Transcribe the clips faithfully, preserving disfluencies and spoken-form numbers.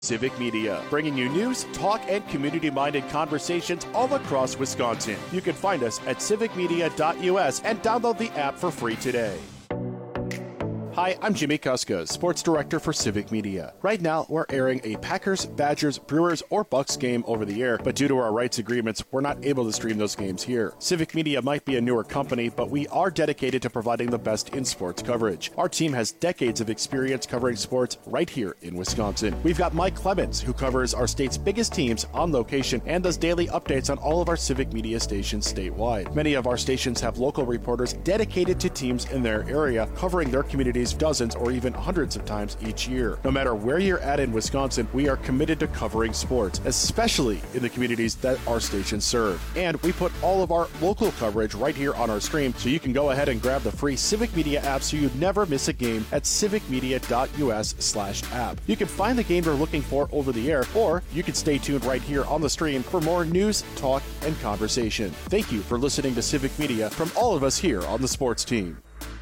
Civic Media, bringing you news, talk, and community-minded conversations all across Wisconsin. You can find us at civic media dot U S and download the app for free today. Hi, I'm Jimmy Kuska, Sports Director for Civic Media. Right now, we're airing a Packers, Badgers, Brewers, or Bucks game over the air, but due to our rights agreements, we're not able to stream those games here. Civic Media might be a newer company, but we are dedicated to providing the best in sports coverage. Our team has decades of experience covering sports right here in Wisconsin. We've got Mike Clemens, who covers our state's biggest teams on location and does daily updates on all of our Civic Media stations statewide. Many of our stations have local reporters dedicated to teams in their area, covering their communities dozens or even hundreds of times each year. No matter where you're at in Wisconsin, we are committed to covering sports, especially in the communities that our stations serve. And we put all of our local coverage right here on our stream, so you can go ahead and grab the free Civic Media app so you never miss a game at civic media dot U S slash app. You can find the game you're looking for over the air, or you can stay tuned right here on the stream for more news, talk, and conversation. Thank you for listening to Civic Media from all of us here on the sports team.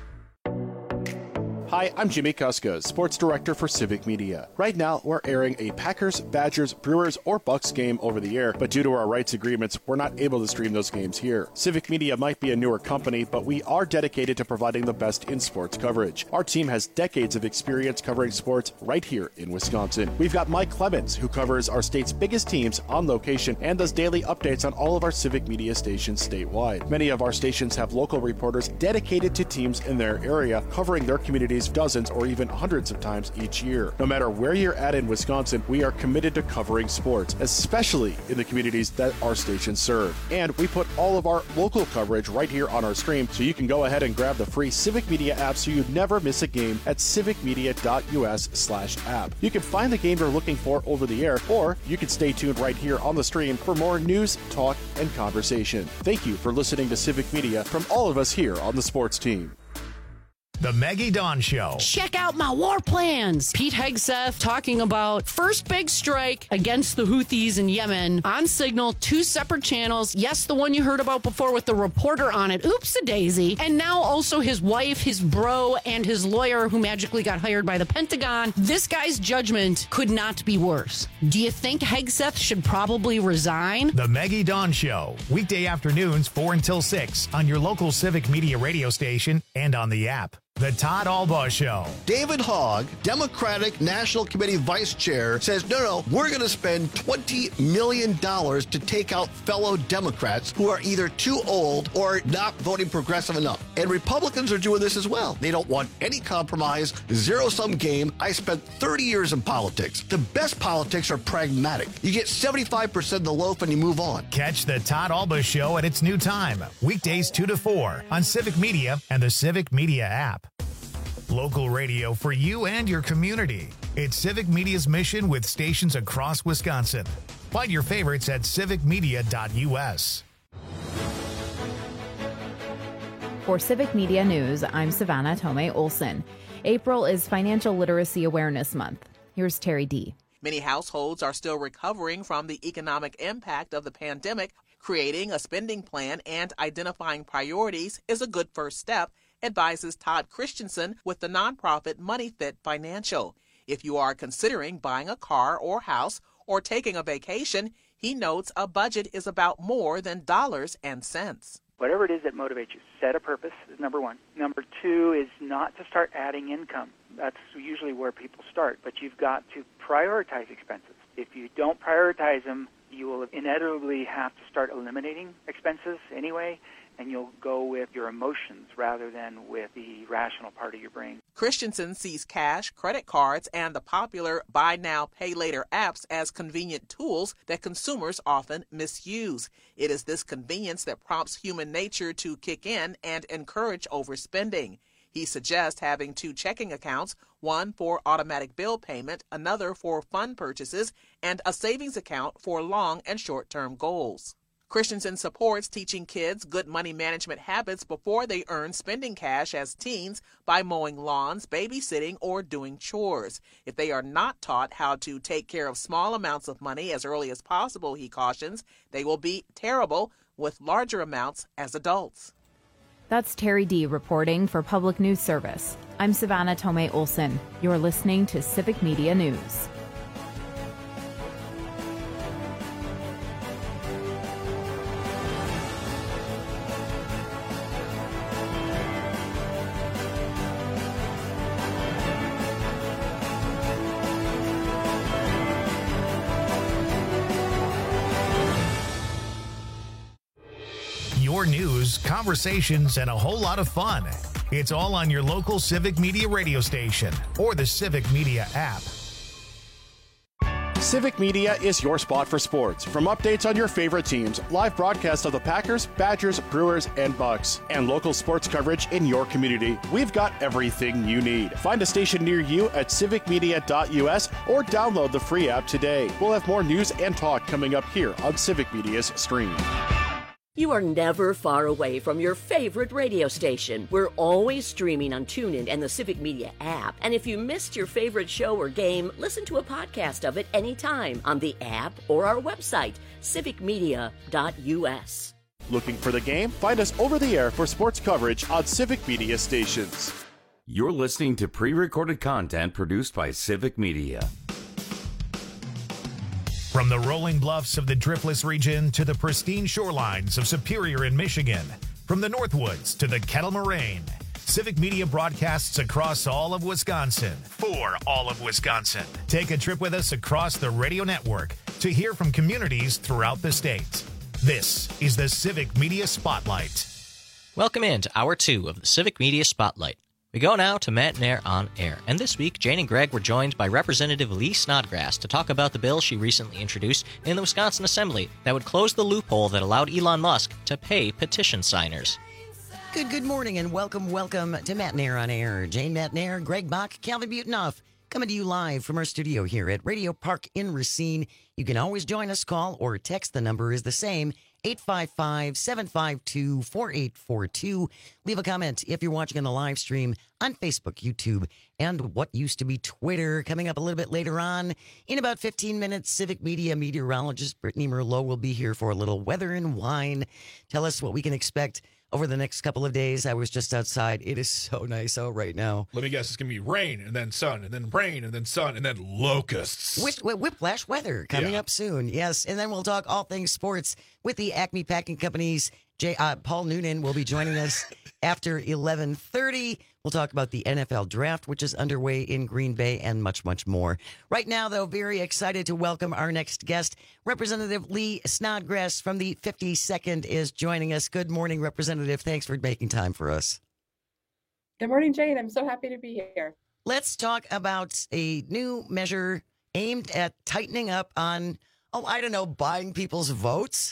Hi, I'm Jimmy Kuska, Sports Director for Civic Media. Right now, we're airing a Packers, Badgers, Brewers, or Bucks game over the air, but due to our rights agreements, we're not able to stream those games here. Civic Media might be a newer company, but we are dedicated to providing the best in sports coverage. Our team has decades of experience covering sports right here in Wisconsin. We've got Mike Clemens, who covers our state's biggest teams on location and does daily updates on all of our Civic Media stations statewide. Many of our stations have local reporters dedicated to teams in their area, covering their communities dozens or even hundreds of times each year. No matter where you're at in Wisconsin, we are committed to covering sports, especially in the communities that our stations serve. And we put all of our local coverage right here on our stream, so you can go ahead and grab the free Civic Media app so you never miss a game at civic media dot U S slash app. You can find the game you're looking for over the air, or you can stay tuned right here on the stream for more news, talk, and conversation. Thank you for listening to Civic Media from all of us here on the sports team. The Maggie Dawn Show. Check out my war plans. Pete Hegseth talking about first big strike against the Houthis in Yemen on Signal, two separate channels. Yes, the one you heard about before with the reporter on it. Oops-a-daisy. And now also his wife, his bro, and his lawyer who magically got hired by the Pentagon. This guy's judgment could not be worse. Do you think Hegseth should probably resign? The Maggie Dawn Show. Weekday afternoons, four until six on your local Civic Media radio station and on the app. The Todd Albaugh Show. David Hogg, Democratic National Committee Vice Chair, says, no, no, we're going to spend twenty million dollars to take out fellow Democrats who are either too old or not voting progressive enough. And Republicans are doing this as well. They don't want any compromise, zero-sum game. I spent thirty years in politics. The best politics are pragmatic. You get seventy-five percent of the loaf and you move on. Catch the Todd Albaugh Show at its new time, weekdays two to four on Civic Media and the Civic Media app. Local radio for you and your community. It's Civic Media's mission with stations across Wisconsin. Find your favorites at civic media dot U S. For Civic Media News, I'm Savannah Tomei Olson. April is Financial Literacy Awareness Month. Here's Terry D. Many households are still recovering from the economic impact of the pandemic. Creating a spending plan and identifying priorities is a good first step, advises Todd Christensen with the nonprofit MoneyFit Financial. If you are considering buying a car or house or taking a vacation, he notes a budget is about more than dollars and cents. Whatever it is that motivates you, set a purpose is number one. Number two is not to start adding income. That's usually where people start, but you've got to prioritize expenses. If you don't prioritize them, you will inevitably have to start eliminating expenses anyway, and you'll go with your emotions rather than with the rational part of your brain. Christensen sees cash, credit cards, and the popular buy now, pay later apps as convenient tools that consumers often misuse. It is this convenience that prompts human nature to kick in and encourage overspending. He suggests having two checking accounts, one for automatic bill payment, another for fund purchases, and a savings account for long and short-term goals. Christensen supports teaching kids good money management habits before they earn spending cash as teens by mowing lawns, babysitting, or doing chores. If they are not taught how to take care of small amounts of money as early as possible, he cautions, they will be terrible with larger amounts as adults. That's Terry D. reporting for Public News Service. I'm Savannah Tomei Olson. You're listening to Civic Media News. Your news, conversations, and a whole lot of fun. It's all on your local Civic Media radio station or the Civic Media app. Civic Media is your spot for sports. From updates on your favorite teams, live broadcasts of the Packers, Badgers, Brewers, and Bucks, and local sports coverage in your community, we've got everything you need. Find a station near you at civic media dot u s or download the free app today. We'll have more news and talk coming up here on Civic Media's stream. You are never far away from your favorite radio station. We're always streaming on TuneIn and the Civic Media app. And if you missed your favorite show or game, listen to a podcast of it anytime on the app or our website, civic media dot u s. Looking for the game? Find us over the air for sports coverage on Civic Media stations. You're listening to pre-recorded content produced by Civic Media. From the rolling bluffs of the Driftless region to the pristine shorelines of Superior in Michigan, from the Northwoods to the Kettle Moraine, Civic Media broadcasts across all of Wisconsin for all of Wisconsin. Take a trip with us across the radio network to hear from communities throughout the state. This is the Civic Media Spotlight. Welcome in to Hour two of the Civic Media Spotlight. We go now to Matt Nair on Air, and this week Jane and Greg were joined by Representative Lee Snodgrass to talk about the bill she recently introduced in the Wisconsin Assembly that would close the loophole that allowed Elon Musk to pay petition signers. Good good morning and welcome, welcome to Matt Nair on Air. Jane Matt Nair, Greg Bach, Calvin Butenoff, coming to you live from our studio here at Radio Park in Racine. You can always join us, call or text. The number is the same, eight five five, seven five two, four eight four two. Leave a comment if you're watching on the live stream on Facebook, YouTube, and what used to be Twitter. Coming up a little bit later on, in about fifteen minutes, Civic Media meteorologist Brittany Merlot will be here for a little weather and wine. Tell us what we can expect over the next couple of days. I was just outside. It is so nice out right now. Let me guess, it's going to be rain and then sun and then rain and then sun and then locusts. Whip, whip, whiplash weather coming Yeah. up soon. Yes. And then we'll talk all things sports with the Acme Packing Company's J, uh, Paul Noonan will be joining us after eleven thirty. We'll talk about the N F L draft, which is underway in Green Bay, and much, much more. Right now, though, very excited to welcome our next guest. Representative Lee Snodgrass from the fifty-second is joining us. Good morning, Representative. Thanks for making time for us. Good morning, Jane. I'm so happy to be here. Let's talk about a new measure aimed at tightening up on, oh, I don't know, buying people's votes.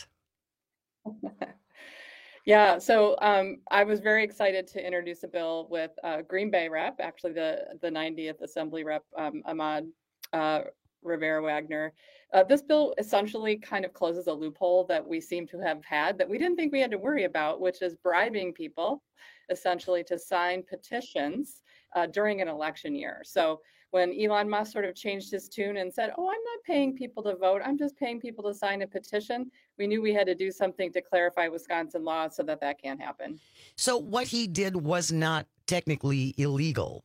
Yeah, so um, I was very excited to introduce a bill with uh, Green Bay rep, actually the, the ninetieth Assembly rep, um, Ahmad uh, Rivera Wagner. Uh, this bill essentially kind of closes a loophole that we seem to have had that we didn't think we had to worry about, which is bribing people essentially to sign petitions uh, during an election year. So when Elon Musk sort of changed his tune and said, oh, I'm not paying people to vote, I'm just paying people to sign a petition, we knew we had to do something to clarify Wisconsin law so that that can't happen. So what he did was not technically illegal.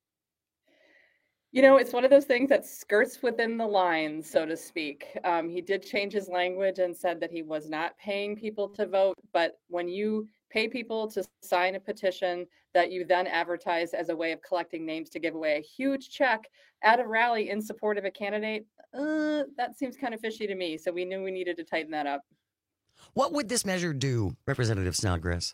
You know, it's one of those things that skirts within the lines, so to speak. Um, he did change his language and said that he was not paying people to vote. But when you pay people to sign a petition that you then advertise as a way of collecting names to give away a huge check at a rally in support of a candidate, uh, that seems kind of fishy to me. So we knew we needed to tighten that up. What would this measure do, Representative Snodgrass?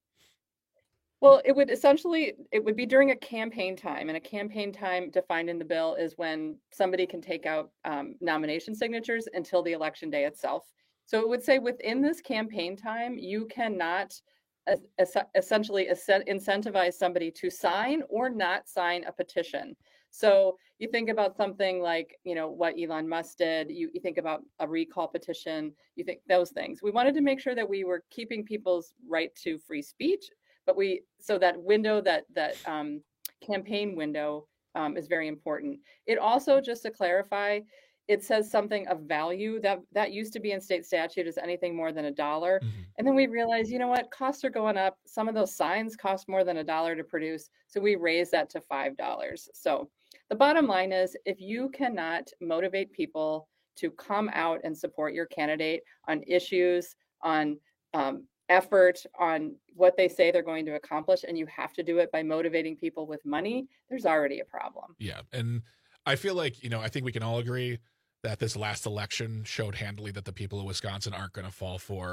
Well, it would essentially, it would be during a campaign time, and a campaign time defined in the bill is when somebody can take out um, nomination signatures until the election day itself. So it would say within this campaign time, you cannot uh, es- essentially es- incentivize somebody to sign or not sign a petition. So you think about something like, you know, what Elon Musk did, you, you think about a recall petition, you think those things. We wanted to make sure that we were keeping people's right to free speech, but we, so that window, that that um, campaign window um, is very important. It also, just to clarify, it says something of value that that used to be in state statute as anything more than a dollar. Mm-hmm. And then we realized, you know what, costs are going up. Some of those signs cost more than a dollar to produce. So we raised that to five dollars. So the bottom line is, if you cannot motivate people to come out and support your candidate on issues, on um, effort, on what they say they're going to accomplish, and you have to do it by motivating people with money, there's already a problem. Yeah. And I feel like, you know, I think we can all agree that this last election showed handily that the people of Wisconsin aren't going to fall for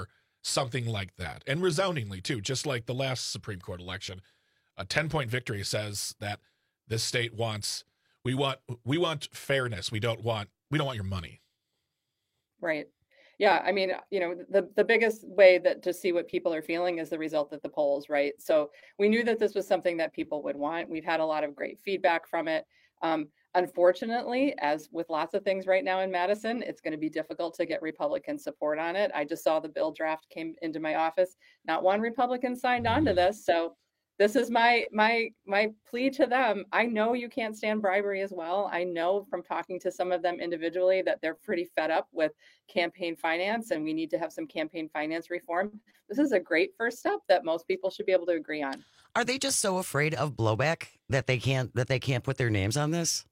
something like that. And resoundingly, too, just like the last Supreme Court election. A ten-point victory says that this state wants, we want, we want fairness. We don't want, we don't want your money. Right. Yeah. I mean, you know, the, the biggest way that to see what people are feeling is the result of the polls, right? So we knew that this was something that people would want. We've had a lot of great feedback from it. Um, unfortunately, as with lots of things right now in Madison, it's going to be difficult to get Republican support on it. I just saw the bill draft came into my office. Not one Republican signed on to this. So this is my my my plea to them. I know you can't stand bribery as well. I know from talking to some of them individually that they're pretty fed up with campaign finance, and we need to have some campaign finance reform. This is a great first step that most people should be able to agree on. Are they just so afraid of blowback that they can't that they can't put their names on this?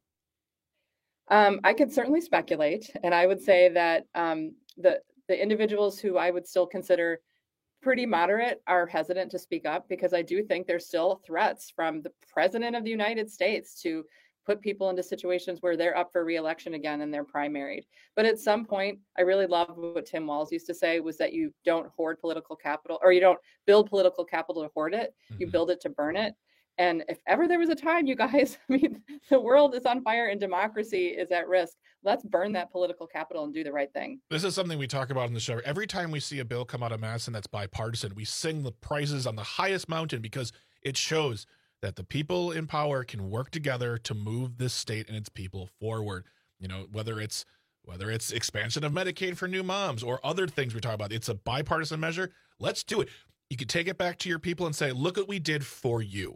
Um, I could certainly speculate, and I would say that um, the the individuals who I would still consider pretty moderate are hesitant to speak up, because I do think there's still threats from the president of the United States to put people into situations where they're up for re-election again and they're primaried. But at some point, I really love what Tim Walz used to say, was that you don't hoard political capital, or you don't build political capital to hoard it, mm-hmm. you build it to burn it. And if ever there was a time, you guys, I mean, the world is on fire and democracy is at risk. Let's burn that political capital and do the right thing. This is something we talk about in the show. Every time we see a bill come out of Madison that's bipartisan, we sing the praises on the highest mountain, because it shows that the people in power can work together to move this state and its people forward. You know, whether it's whether it's expansion of Medicaid for new moms or other things we talk about. It's a bipartisan measure. Let's do it. You can take it back to your people and say, look what we did for you.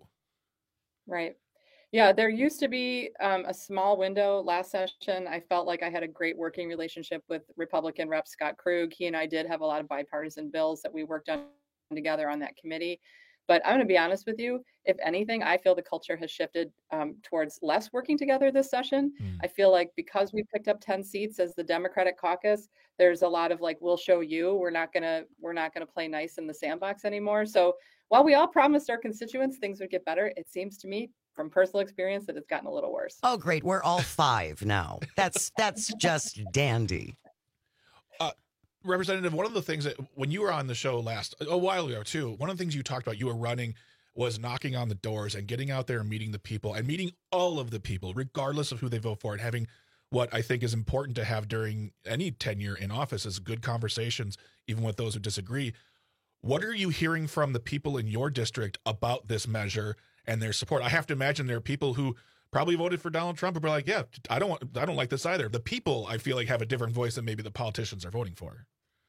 Right. Yeah, there used to be um, a small window last session. I felt like I had a great working relationship with Republican Rep Scott Krug. He and I did have a lot of bipartisan bills that we worked on together on that committee. But I'm going to be honest with you, if anything, I feel the culture has shifted um, towards less working together this session. Mm. I feel like because we picked up ten seats as the Democratic caucus, there's a lot of like, we'll show you, we're not going to, we're not going to play nice in the sandbox anymore. So while we all promised our constituents things would get better, it seems to me from personal experience that it's gotten a little worse. Oh, great. We're all five now. That's that's just dandy. Uh, Representative, one of the things that when you were on the show last, a while ago too, one of the things you talked about, you were running, was knocking on the doors and getting out there and meeting the people and meeting all of the people, regardless of who they vote for, and having what I think is important to have during any tenure in office is good conversations, even with those who disagree. What are you hearing from the people in your district about this measure and their support? I have to imagine there are people who probably voted for Donald Trump and be like, yeah, I don't want, I don't like this either. The people, I feel like, have a different voice than maybe the politicians are voting for.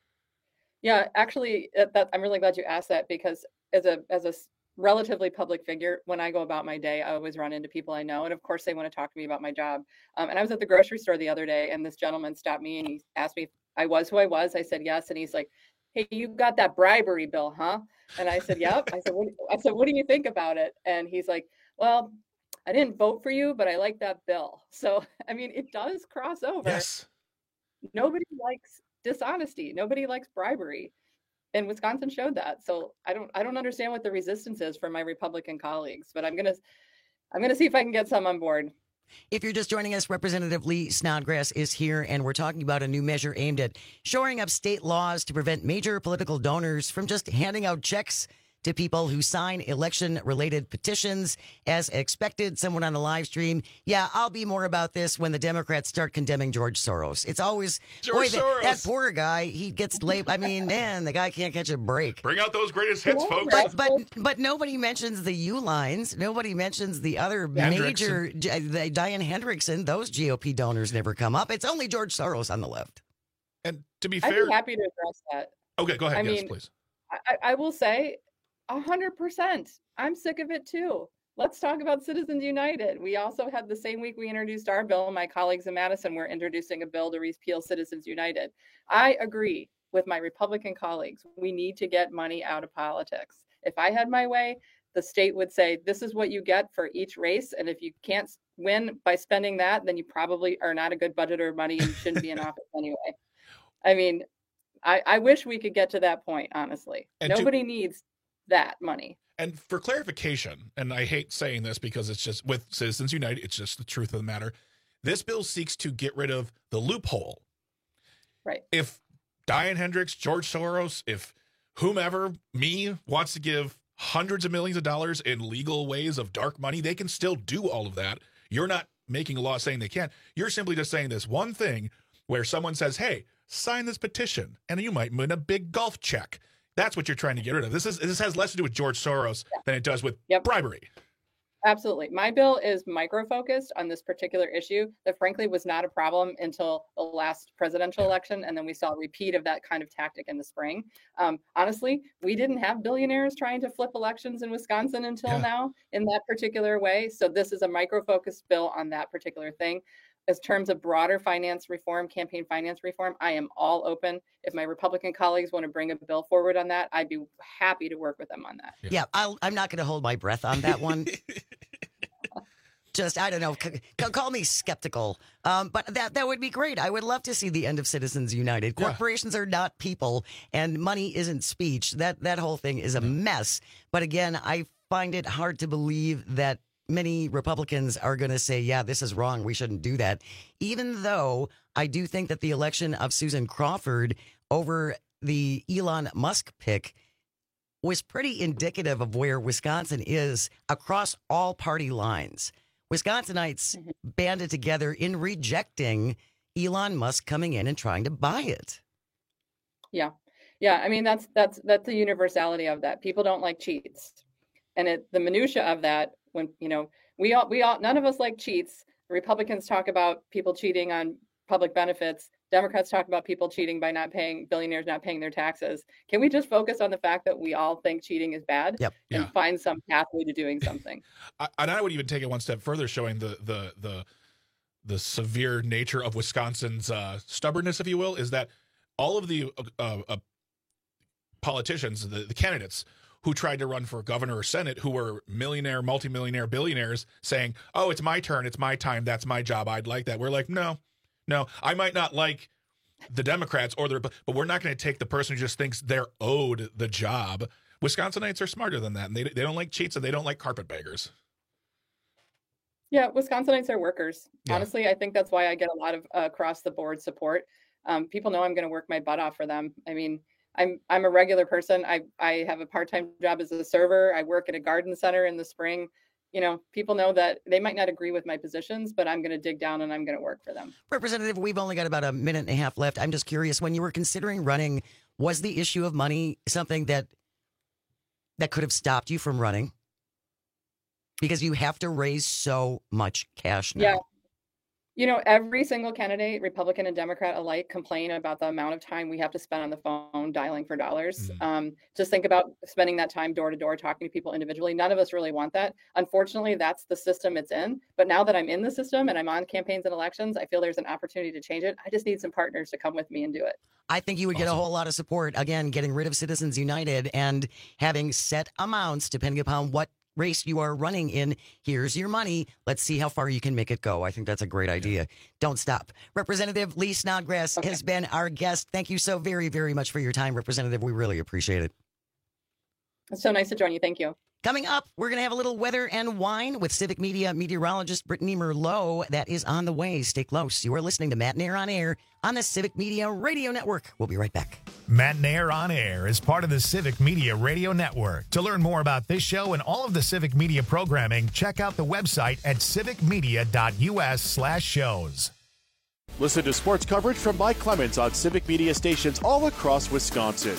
Yeah, actually, that, I'm really glad you asked that, because as a as a relatively public figure, when I go about my day, I always run into people I know. And of course, they want to talk to me about my job. Um, and I was at the grocery store the other day, and this gentleman stopped me and he asked me if I was who I was. I said, yes. And he's like, hey, you got that bribery bill, huh? And I said, yep. I said, what, I said, what do you think about it? And he's like, well, I didn't vote for you, but I like that bill. So, I mean, it does cross over. Yes. Nobody likes dishonesty. Nobody likes bribery. And Wisconsin showed that. So I don't, I don't understand what the resistance is from my Republican colleagues, but I'm going to, I'm going to see if I can get some on board. If you're just joining us, Representative Lee Snodgrass is here, and we're talking about a new measure aimed at shoring up state laws to prevent major political donors from just handing out checks to people who sign election-related petitions. As expected, someone on the live stream, yeah, I'll be more about this when the Democrats start condemning George Soros. It's always, George boy, Soros. That, that poor guy, he gets labeled. I mean, man, the guy can't catch a break. Bring out those greatest hits, folks. But, but but nobody mentions the U-lines. Nobody mentions the other major, the Diane Hendrickson. Those G O P donors never come up. It's only George Soros on the left. And to be I'd fair, be happy to address that. Okay, go ahead. I yes, mean, please. I, I will say, A hundred percent. I'm sick of it too. Let's talk about Citizens United. We also had the same week we introduced our bill. My colleagues in Madison were introducing a bill to repeal Citizens United. I agree with my Republican colleagues. We need to get money out of politics. If I had my way, the state would say, this is what you get for each race. And if you can't win by spending that, then you probably are not a good budgeter of money and shouldn't be in office anyway. I mean, I, I wish we could get to that point, honestly. And Nobody to- needs that money. And for clarification, and I hate saying this because it's just with Citizens United, it's just the truth of the matter. This bill seeks to get rid of the loophole. Right. If Diane Hendricks, George Soros, if whomever, me, wants to give hundreds of millions of dollars in legal ways of dark money, they can still do all of that. You're not making a law saying they can't. You're simply just saying this one thing where someone says, hey, sign this petition, and you might win a big golf check. That's what you're trying to get rid of. This is this has less to do with George Soros yeah. than it does with yep. bribery. Absolutely. My bill is micro-focused on this particular issue that frankly was not a problem until the last presidential election. And then we saw a repeat of that kind of tactic in the spring. Um, honestly, we didn't have billionaires trying to flip elections in Wisconsin until yeah. now in that particular way. So this is a micro-focused bill on that particular thing. As terms of broader finance reform, campaign finance reform, I am all open. If my Republican colleagues want to bring a bill forward on that, I'd be happy to work with them on that. Yeah, yeah I'll, I'm not going to hold my breath on that one. Just, I don't know, c- call me skeptical. Um, but that that would be great. I would love to see the end of Citizens United. Corporations yeah. are not people, and money isn't speech. That, that whole thing is a mess. But again, I find it hard to believe that many Republicans are going to say, yeah, this is wrong. We shouldn't do that. Even though I do think that the election of Susan Crawford over the Elon Musk pick was pretty indicative of where Wisconsin is across all party lines. Wisconsinites mm-hmm. banded together in rejecting Elon Musk coming in and trying to buy it. Yeah. Yeah. I mean, that's, that's, that's the universality of that. People don't like cheats. And it, the minutia of that, when, you know, we all, we all, none of us like cheats. Republicans talk about people cheating on public benefits. Democrats talk about people cheating by not paying, billionaires not paying their taxes. Can we just focus on the fact that we all think cheating is bad yep. and yeah. find some pathway to doing something? I, and I would even take it one step further, showing the, the, the, the severe nature of Wisconsin's uh, stubbornness, if you will, is that all of the uh, uh, politicians, the, the candidates, who tried to run for governor or senate, who were millionaire, multimillionaire, billionaires, saying, oh, it's my turn, it's my time, that's my job, I'd like that. We're like, no, no, I might not like the Democrats, or their, but we're not going to take the person who just thinks they're owed the job. Wisconsinites are smarter than that, and they, they don't like cheats, and they don't like carpetbaggers. Yeah, Wisconsinites are workers. Yeah. Honestly, I think that's why I get a lot of uh, across-the-board support. Um, people know I'm going to work my butt off for them. I mean, I'm I'm a regular person. I I have a part-time job as a server. I work at a garden center in the spring. You know, people know that they might not agree with my positions, but I'm going to dig down and I'm going to work for them. Representative, we've only got about a minute and a half left. I'm just curious, when you were considering running, was the issue of money something that that could have stopped you from running? Because you have to raise so much cash now. Yeah. You know, every single candidate, Republican and Democrat alike, complain about the amount of time we have to spend on the phone dialing for dollars. Mm-hmm. Um, just think about spending that time door to door, talking to people individually. None of us really want that. Unfortunately, that's the system it's in. But now that I'm in the system and I'm on campaigns and elections, I feel there's an opportunity to change it. I just need some partners to come with me and do it. I think you would get awesome. a whole lot of support, again, getting rid of Citizens United and having set amounts depending upon what race you are running in. Here's your money. Let's see how far you can make it go. I think that's a great idea. Don't stop. Representative Lee Snodgrass okay. has been our guest. Thank you so very, very much for your time, Representative. We really appreciate it. It's so nice to join you. Thank you. Coming up, we're going to have a little weather and wine with Civic Media meteorologist Brittany Merlot. That is on the way. Stay close. You are listening to Matt Nair on Air on the Civic Media Radio Network. We'll be right back. Matt Nair on Air is part of the Civic Media Radio Network. To learn more about this show and all of the Civic Media programming, check out the website at civicmedia.us slash shows. Listen to sports coverage from Mike Clemens on Civic Media stations all across Wisconsin.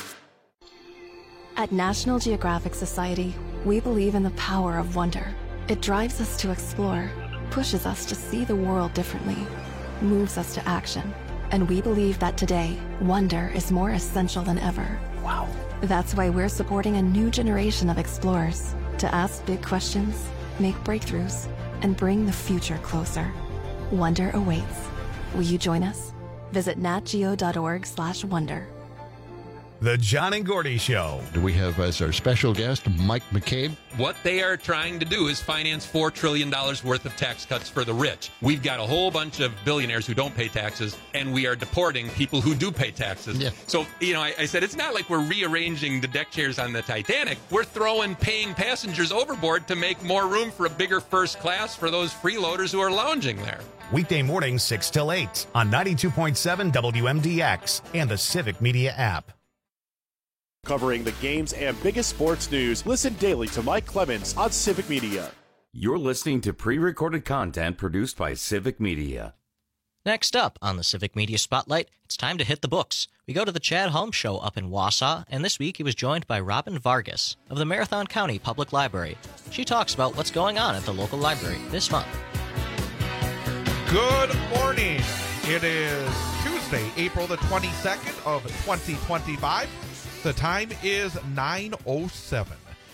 At National Geographic Society, we believe in the power of wonder. It drives us to explore, pushes us to see the world differently, moves us to action. And we believe that today, wonder is more essential than ever. Wow. That's why we're supporting a new generation of explorers to ask big questions, make breakthroughs, and bring the future closer. Wonder awaits. Will you join us? Visit natgeo.org slash wonder. The John and Gordy Show. Do we have as our special guest Mike McCabe? What they are trying to do is finance four trillion dollars worth of tax cuts for the rich. We've got a whole bunch of billionaires who don't pay taxes, and we are deporting people who do pay taxes. Yeah. So, you know, I, I said it's not like we're rearranging the deck chairs on the Titanic. We're throwing paying passengers overboard to make more room for a bigger first class for those freeloaders who are lounging there. Weekday mornings six till eight on ninety-two point seven W M D X and the Civic Media app. Covering the games and biggest sports news, listen daily to Mike Clemens on Civic Media. You're listening to pre-recorded content produced by Civic Media. Next up on the Civic Media Spotlight, it's time to hit the books. We go to the Chad Holmes Show up in Wausau, and this week he was joined by Robin Vargas of the Marathon County Public Library. She talks about what's going on at the local library this month. Good morning. It is Tuesday, April the twenty-second of twenty twenty-five. The time is nine oh seven.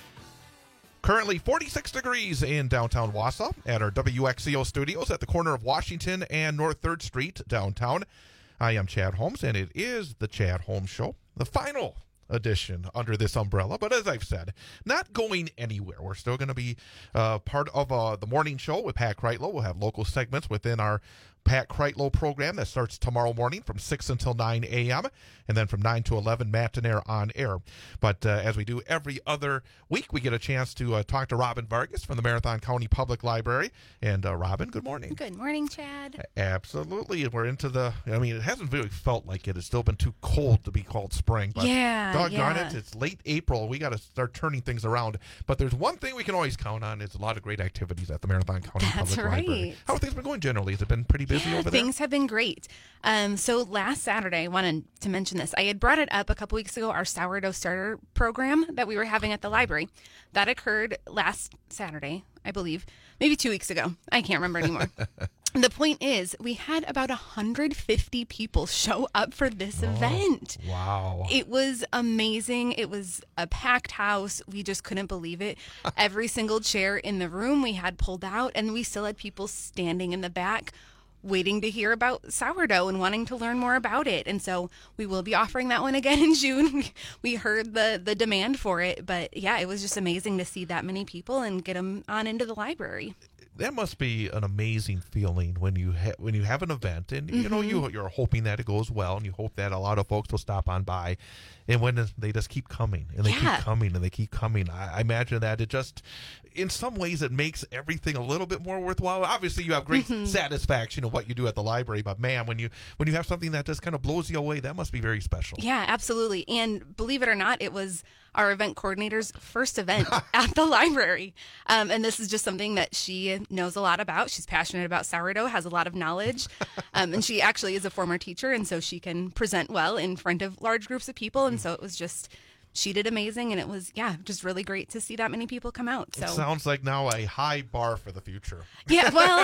Currently forty-six degrees in downtown Wausau at our W X C O studios at the corner of Washington and North third Street downtown. I am Chad Holmes, and it is the Chad Holmes Show, the final edition under this umbrella. But as I've said, not going anywhere. We're still going to be uh, part of uh, the morning show with Pat Kreitlow. We'll have local segments within our Pat Kreitlow program that starts tomorrow morning from six until nine a.m. and then from nine to eleven, Matt and Air on air. But uh, as we do every other week, we get a chance to uh, talk to Robin Vargas from the Marathon County Public Library. And uh, Robin, good morning. Good morning, Chad. Absolutely. We're into the, I mean, it hasn't really felt like it. It's still been too cold to be called spring. But yeah, doggone yeah. it, it's late April. We got to start turning things around. But there's one thing we can always count on. It's a lot of great activities at the Marathon County That's Public right. Library. How have things been going generally? Has it been pretty busy Yeah, over there? things have been great. Um, so last Saturday, I wanted to mention this. I had brought it up a couple weeks ago, our sourdough starter program that we were having at the library. That occurred last Saturday, I believe, maybe two weeks ago. I can't remember anymore. The point is, we had about one hundred fifty people show up for this oh, event. Wow. It was amazing. It was a packed house. We just couldn't believe it. Every single chair in the room we had pulled out, and we still had people standing in the back waiting to hear about sourdough and wanting to learn more about it. And so we will be offering that one again in June. We heard the, the demand for it. But yeah, it was just amazing to see that many people and get them on into the library. That must be an amazing feeling when you ha- when you have an event and you know you you're hoping that it goes well and you hope that a lot of folks will stop on by, and when they just keep coming and they Yeah. keep coming and they keep coming. I, I imagine that it just, in some ways, it makes everything a little bit more worthwhile. Obviously, you have great Mhm. satisfaction of what you do at the library, but man, when you when you have something that just kind of blows you away, that must be very special. Yeah, absolutely. And believe it or not, it was our event coordinator's first event at the library. Um, and this is just something that she knows a lot about. She's passionate about sourdough, has a lot of knowledge. Um, and she actually is a former teacher, and so she can present well in front of large groups of people. And so it was just, she did amazing. And it was, yeah, just really great to see that many people come out. So It sounds like now a high bar for the future. Yeah, well,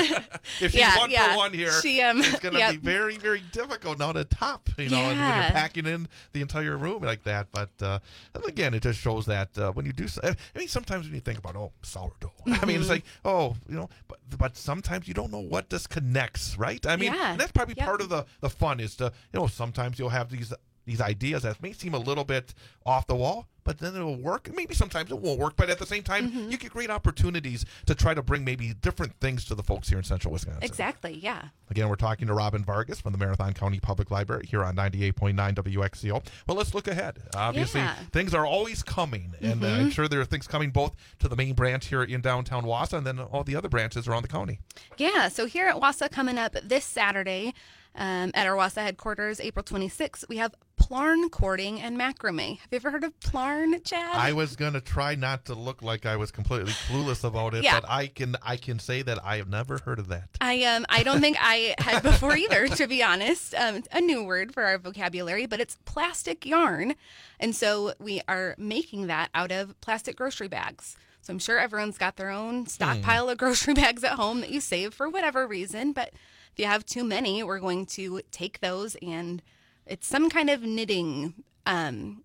if she's yeah, one yeah. for one here, She, um, it's going to yep. be very, very difficult now to top, you know, and when Yeah. you're packing in the entire room like that. But uh, and again, it just shows that uh, when you do, I mean, sometimes when you think about, oh, sourdough, I mean, it's Mhm. like, oh, you know, but but sometimes you don't know what disconnects, right? I mean, Yeah. and that's probably Yep. part of the, the fun is to, you know, sometimes you'll have these these ideas that may seem a little bit off the wall, but then it'll work. Maybe sometimes it won't work, but at the same time, Mhm. you get great opportunities to try to bring maybe different things to the folks here in Central Wisconsin. Exactly, yeah. Again, we're talking to Robin Vargas from the Marathon County Public Library here on ninety-eight point nine W X C O. Well, let's look ahead. Obviously, Yeah. things are always coming, and uh, Mhm. I'm sure there are things coming both to the main branch here in downtown Wausau and then all the other branches around the county. Yeah, so here at Wausau coming up this Saturday um, at our Wausau headquarters, April twenty-sixth, we have Plarn Cording and Macrame. Have you ever heard of Plarn, Chad? I was going to try not to look like I was completely clueless about it, Yeah. but I can I can say that I have never heard of that. I um I don't think I had before either, to be honest. Um, it's a new word for our vocabulary, but it's plastic yarn, and so we are making that out of plastic grocery bags. So I'm sure everyone's got their own stockpile of grocery bags at home that you save for whatever reason. But if you have too many, we're going to take those, and it's some kind of knitting um,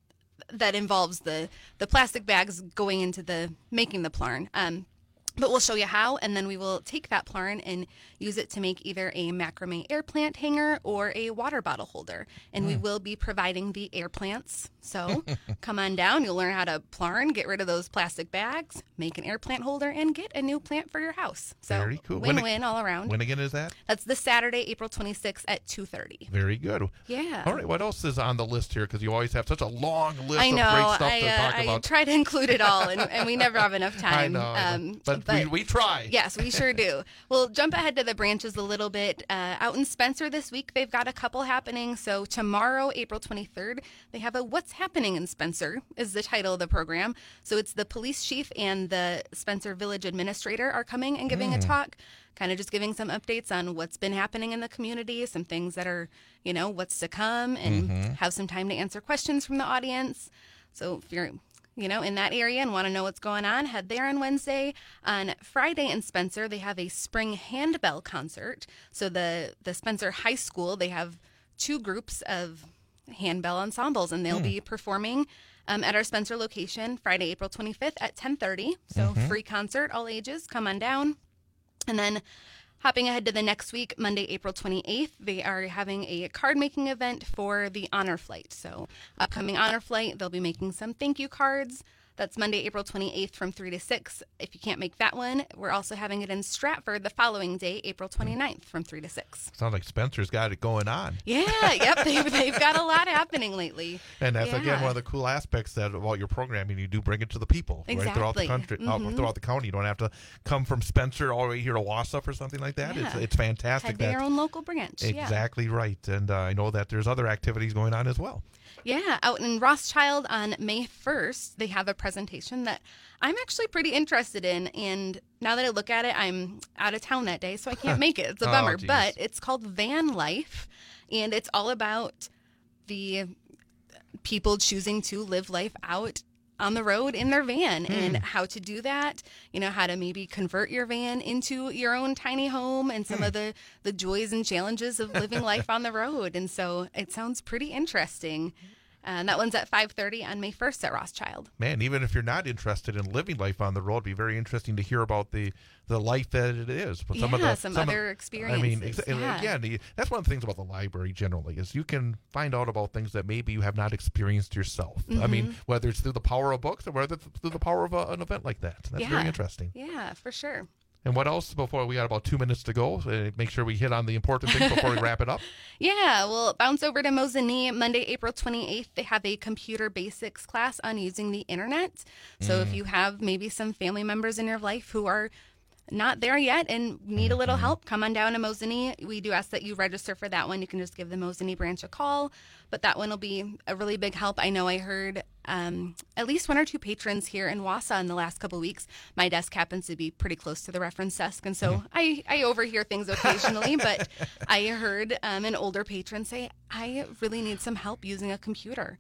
that involves the the plastic bags going into the making the plarn. Um, But we'll show you how, and then we will take that plarn and use it to make either a macrame air plant hanger or a water bottle holder. And we will be providing the air plants. So come on down. You'll learn how to plarn, get rid of those plastic bags, make an air plant holder, and get a new plant for your house. So Very cool. When win-win all around. When again is that? That's this Saturday, April twenty-sixth at two thirty. Very good. Yeah. All right. What else is on the list here? Because you always have such a long list I know. of great stuff I, to uh, talk I about. try to include it all, and, and we never have enough time. I know. I know. Um, But, but, but we, we try. Yes, we sure do. We'll jump ahead to the branches a little bit. Uh, out in Spencer this week, they've got a couple happening. So tomorrow, April twenty-third, they have a What's Happening in Spencer is the title of the program. So it's the police chief and the Spencer Village Administrator are coming and giving mm. a talk, kind of just giving some updates on what's been happening in the community, some things that are, you know, what's to come, and mm-hmm. have some time to answer questions from the audience. So if you're, you know, in that area and want to know what's going on, head there on Wednesday. On Friday in Spencer, they have a spring handbell concert. So the, the Spencer High School, they have two groups of handbell ensembles, and they'll mm. be performing um, at our Spencer location Friday, April twenty-fifth at ten thirty. So mm-hmm. free concert, all ages, come on down. And then hopping ahead to the next week, Monday, April twenty-eighth, they are having a card-making event for the Honor Flight. So upcoming Honor Flight, they'll be making some thank you cards. That's Monday, April twenty-eighth from three to six. If you can't make that one, we're also having it in Stratford the following day, April twenty-ninth from three to six. Sounds like Spencer's got it going on. Yeah, yep. They've, they've got a lot happening lately. And that's, yeah. again, one of the cool aspects that about your programming. You do bring it to the people exactly. right throughout the country, mm-hmm. uh, throughout the county. You don't have to come from Spencer all the way here to Wausau or something like that. Yeah. It's, it's fantastic. Head to that, your own local branch. Exactly yeah. right. And uh, I know that there's other activities going on as well. Yeah, out in Rothschild on May first, they have a presentation that I'm actually pretty interested in. And now that I look at it, I'm out of town that day, so I can't make it. It's a bummer. Oh, but it's called Van Life, and it's all about the people choosing to live life out on the road in their van hmm. and how to do that, you know, how to maybe convert your van into your own tiny home and some hmm. of the, the joys and challenges of living life on the road. And so it sounds pretty interesting. And that one's at five thirty on May first at Rothschild. Man, even if you're not interested in living life on the road, it'd be very interesting to hear about the, the life that it is. But some yeah, of the, some, some other of, experiences. I mean, ex- yeah. again, that's one of the things about the library generally is you can find out about things that maybe you have not experienced yourself. Mm-hmm. I mean, whether it's through the power of books or whether it's through the power of a, an event like that. That's yeah. very interesting. Yeah, for sure. And what else before we got about two minutes to go? So make sure we hit on the important things before we wrap it up. Yeah, we'll bounce over to Mosinee Monday, April twenty-eighth. They have a computer basics class on using the internet. So mm. if you have maybe some family members in your life who are not there yet and need a little help, come on down to Mosinee. We do ask that you register for that one. You can just give the Mosinee branch a call, but that one will be a really big help. I know I heard um, at least one or two patrons here in Wausau in the last couple of weeks. My desk happens to be pretty close to the reference desk, and so I, I overhear things occasionally, but I heard um, an older patron say, I really need some help using a computer,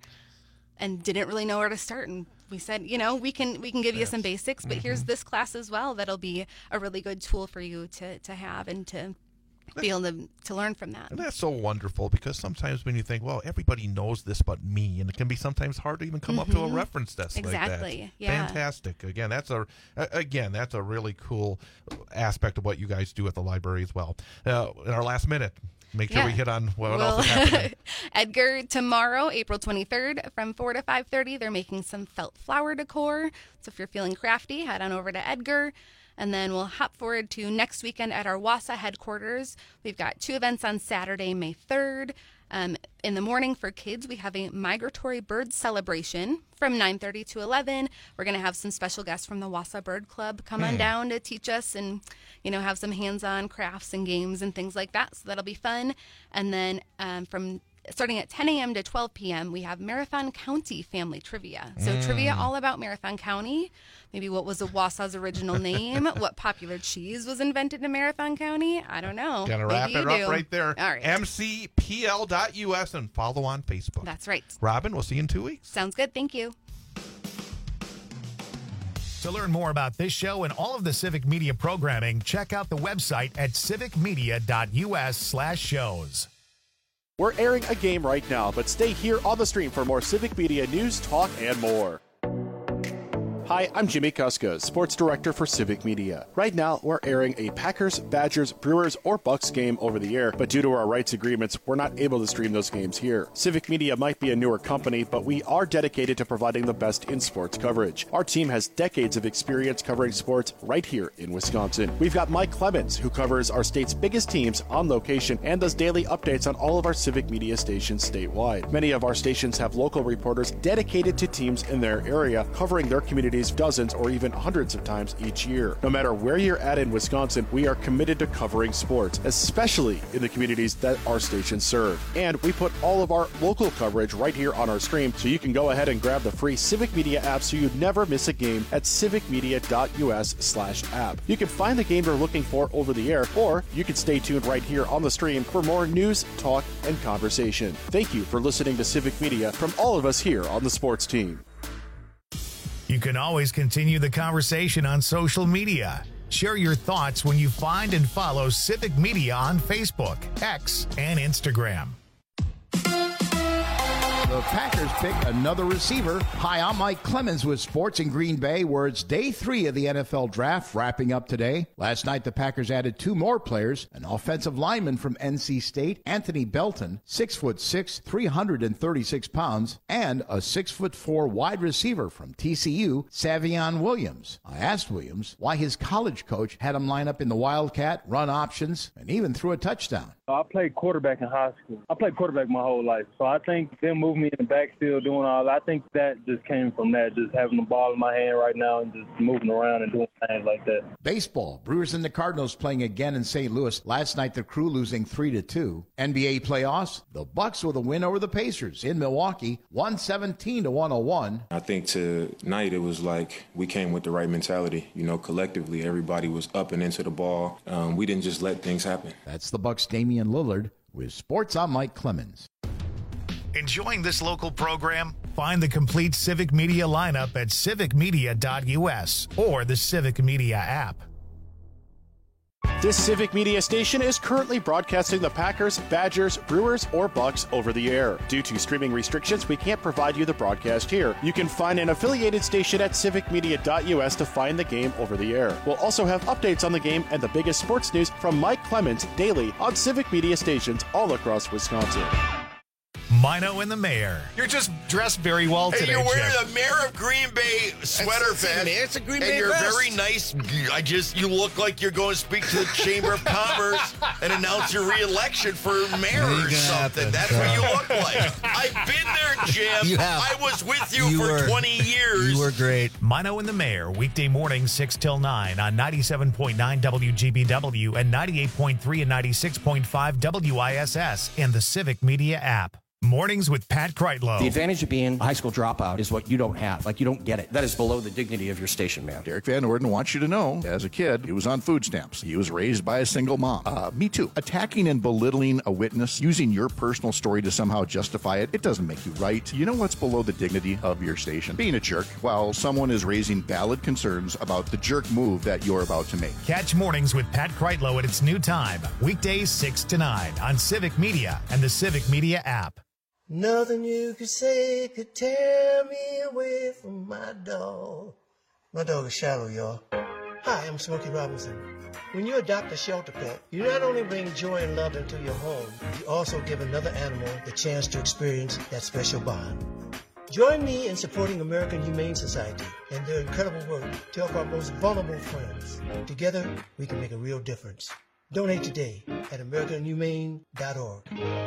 and didn't really know where to start. And we said, you know, we can we can give you some basics, but mm-hmm. here's this class as well that'll be a really good tool for you to, to have and to be able to, to learn from that. And that's so wonderful because sometimes when you think, well, everybody knows this but me, and it can be sometimes hard to even come mm-hmm. up to a reference desk exactly. like that. Yeah. Fantastic. Again, that's a again that's a really cool aspect of what you guys do at the library as well. Uh, in our last minute, make sure yeah. we hit on what well, else is happening. Edgar, tomorrow, April twenty-third, from four to five thirty, they're making some felt flower decor. So if you're feeling crafty, head on over to Edgar. And then we'll hop forward to next weekend at our Wausau headquarters. We've got two events on Saturday, May third. Um, in the morning for kids, we have a migratory bird celebration from nine thirty to eleven. We're going to have some special guests from the Wausau Bird Club come mm. on down to teach us and, you know, have some hands-on crafts and games and things like that. So that'll be fun. And then um, from starting at ten a.m. to twelve p.m., we have Marathon County Family Trivia. So mm. trivia all about Marathon County. Maybe what was a Wausau's original name? What popular cheese was invented in Marathon County? I don't know. Gonna wrap Maybe it you up do. right there. All right. M C P L dot U S and follow on Facebook. That's right. Robin, we'll see you in two weeks. Sounds good. Thank you. To learn more about this show and all of the Civic Media programming, check out the website at civic media dot U S slash shows. We're airing a game right now, but stay here on the stream for more Civic Media news, talk, and more. Hi, I'm Jimmy Kuska, Sports Director for Civic Media. Right now, we're airing a Packers, Badgers, Brewers, or Bucks game over the air, but due to our rights agreements, we're not able to stream those games here. Civic Media might be a newer company, but we are dedicated to providing the best in sports coverage. Our team has decades of experience covering sports right here in Wisconsin. We've got Mike Clemens, who covers our state's biggest teams on location and does daily updates on all of our Civic Media stations statewide. Many of our stations have local reporters dedicated to teams in their area, covering their community communities dozens or even hundreds of times each year. No matter where you're at in Wisconsin, we are committed to covering sports, especially in the communities that our stations serve. And we put all of our local coverage right here on our stream, so you can go ahead and grab the free Civic Media app so you never miss a game at civicmedia.us slash app. You can find the game you're looking for over the air, or you can stay tuned right here on the stream for more news, talk, and conversation. Thank you for listening to Civic Media from all of us here on the sports team. You can always continue the conversation on social media. Share your thoughts when you find and follow Civic Media on Facebook, X, and Instagram. The Packers pick another receiver. Hi, I'm Mike Clemens with Sports in Green Bay, where it's day three of the N F L Draft wrapping up today. Last night, the Packers added two more players, an offensive lineman from N C State, Anthony Belton, six foot six, three hundred thirty-six pounds, and a six foot four wide receiver from T C U, Savion Williams. I asked Williams why his college coach had him line up in the Wildcat, run options, and even threw a touchdown. I played quarterback in high school. I played quarterback my whole life. So I think them moving me in the backfield, doing all that, I think that just came from that, just having the ball in my hand right now and just moving around and doing things like that. Baseball. Brewers and the Cardinals playing again in Saint Louis. Last night, the Crew losing three to two. N B A playoffs. The Bucks with a win over the Pacers in Milwaukee, one seventeen to one oh one. I think tonight it was like we came with the right mentality. You know, collectively, everybody was up and into the ball. Um, we didn't just let things happen. That's the Bucks' Damian Lillard. With Sports, I'm Mike Clemens. Enjoying this local program? Find the complete Civic Media lineup at civic media dot u s or the Civic Media app. This Civic Media station is currently broadcasting the Packers, Badgers, Brewers, or Bucks over the air. Due to streaming restrictions, we can't provide you the broadcast here. You can find an affiliated station at civic media dot u s to find the game over the air. We'll also have updates on the game and the biggest sports news from Mike Clemens daily on Civic Media stations all across Wisconsin. Mino and the Mayor. You're just dressed very well hey, today, you're wearing Jeff. the Mayor of Green Bay sweater vest. It's a Green and Bay you're vest. very nice. I just, you look like you're going to speak to the Chamber of Commerce and announce your re-election for mayor or something. Happen. That's what you look like. I've been there, Jim. You have. I was with you, you for were, twenty years. You were great. Mino and the Mayor, weekday mornings six till nine on ninety-seven point nine W G B W and ninety-eight point three and ninety-six point five W I S S and the Civic Media app. Mornings with Pat Kreitlow. The advantage of being a high school dropout is what you don't have. Like, you don't get it. That is below the dignity of your station, man. Derek Van Orden wants you to know, as a kid, he was on food stamps. He was raised by a single mom. Uh, me too. Attacking and belittling a witness, using your personal story to somehow justify it, it doesn't make you right. You know what's below the dignity of your station? Being a jerk while someone is raising valid concerns about the jerk move that you're about to make. Catch Mornings with Pat Kreitlow at its new time, weekdays six to nine on Civic Media and the Civic Media app. Nothing you could say could tear me away from my dog. My dog is Shallow, y'all. Hi, I'm Smokey Robinson. When you adopt a shelter pet, you not only bring joy and love into your home, you also give another animal the chance to experience that special bond. Join me in supporting American Humane Society and their incredible work to help our most vulnerable friends. Together, we can make a real difference. Donate today at american humane dot org.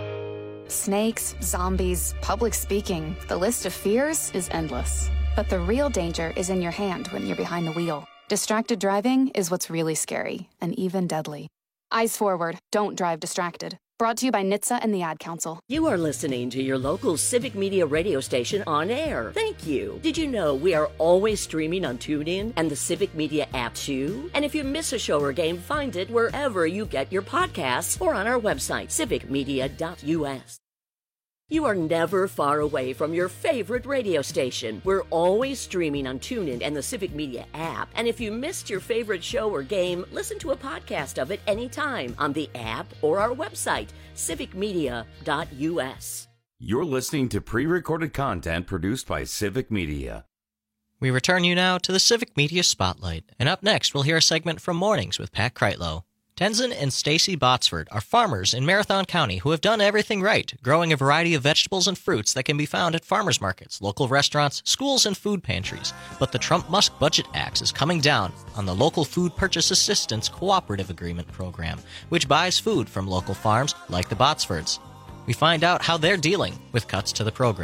Snakes, zombies, public speaking, the list of fears is endless. But the real danger is in your hand when you're behind the wheel. Distracted driving is what's really scary and even deadly. Eyes forward, don't drive distracted. Brought to you by N H T S A and the Ad Council. You are listening to your local Civic Media radio station on air. Thank you. Did you know we are always streaming on TuneIn and the Civic Media app too? And if you miss a show or game, find it wherever you get your podcasts or on our website, civic media dot u s. You are never far away from your favorite radio station. We're always streaming on TuneIn and the Civic Media app. And if you missed your favorite show or game, listen to a podcast of it anytime on the app or our website, civic media dot u s. You're listening to pre-recorded content produced by Civic Media. We return you now to the Civic Media Spotlight. And up next, we'll hear a segment from Mornings with Pat Kreitlow. Tenzin and Stacy Botsford are farmers in Marathon County who have done everything right, growing a variety of vegetables and fruits that can be found at farmers markets, local restaurants, schools, and food pantries. But the Trump-Musk budget axe is coming down on the Local Food Purchase Assistance Cooperative Agreement program, which buys food from local farms like the Botsfords. We find out how they're dealing with cuts to the program.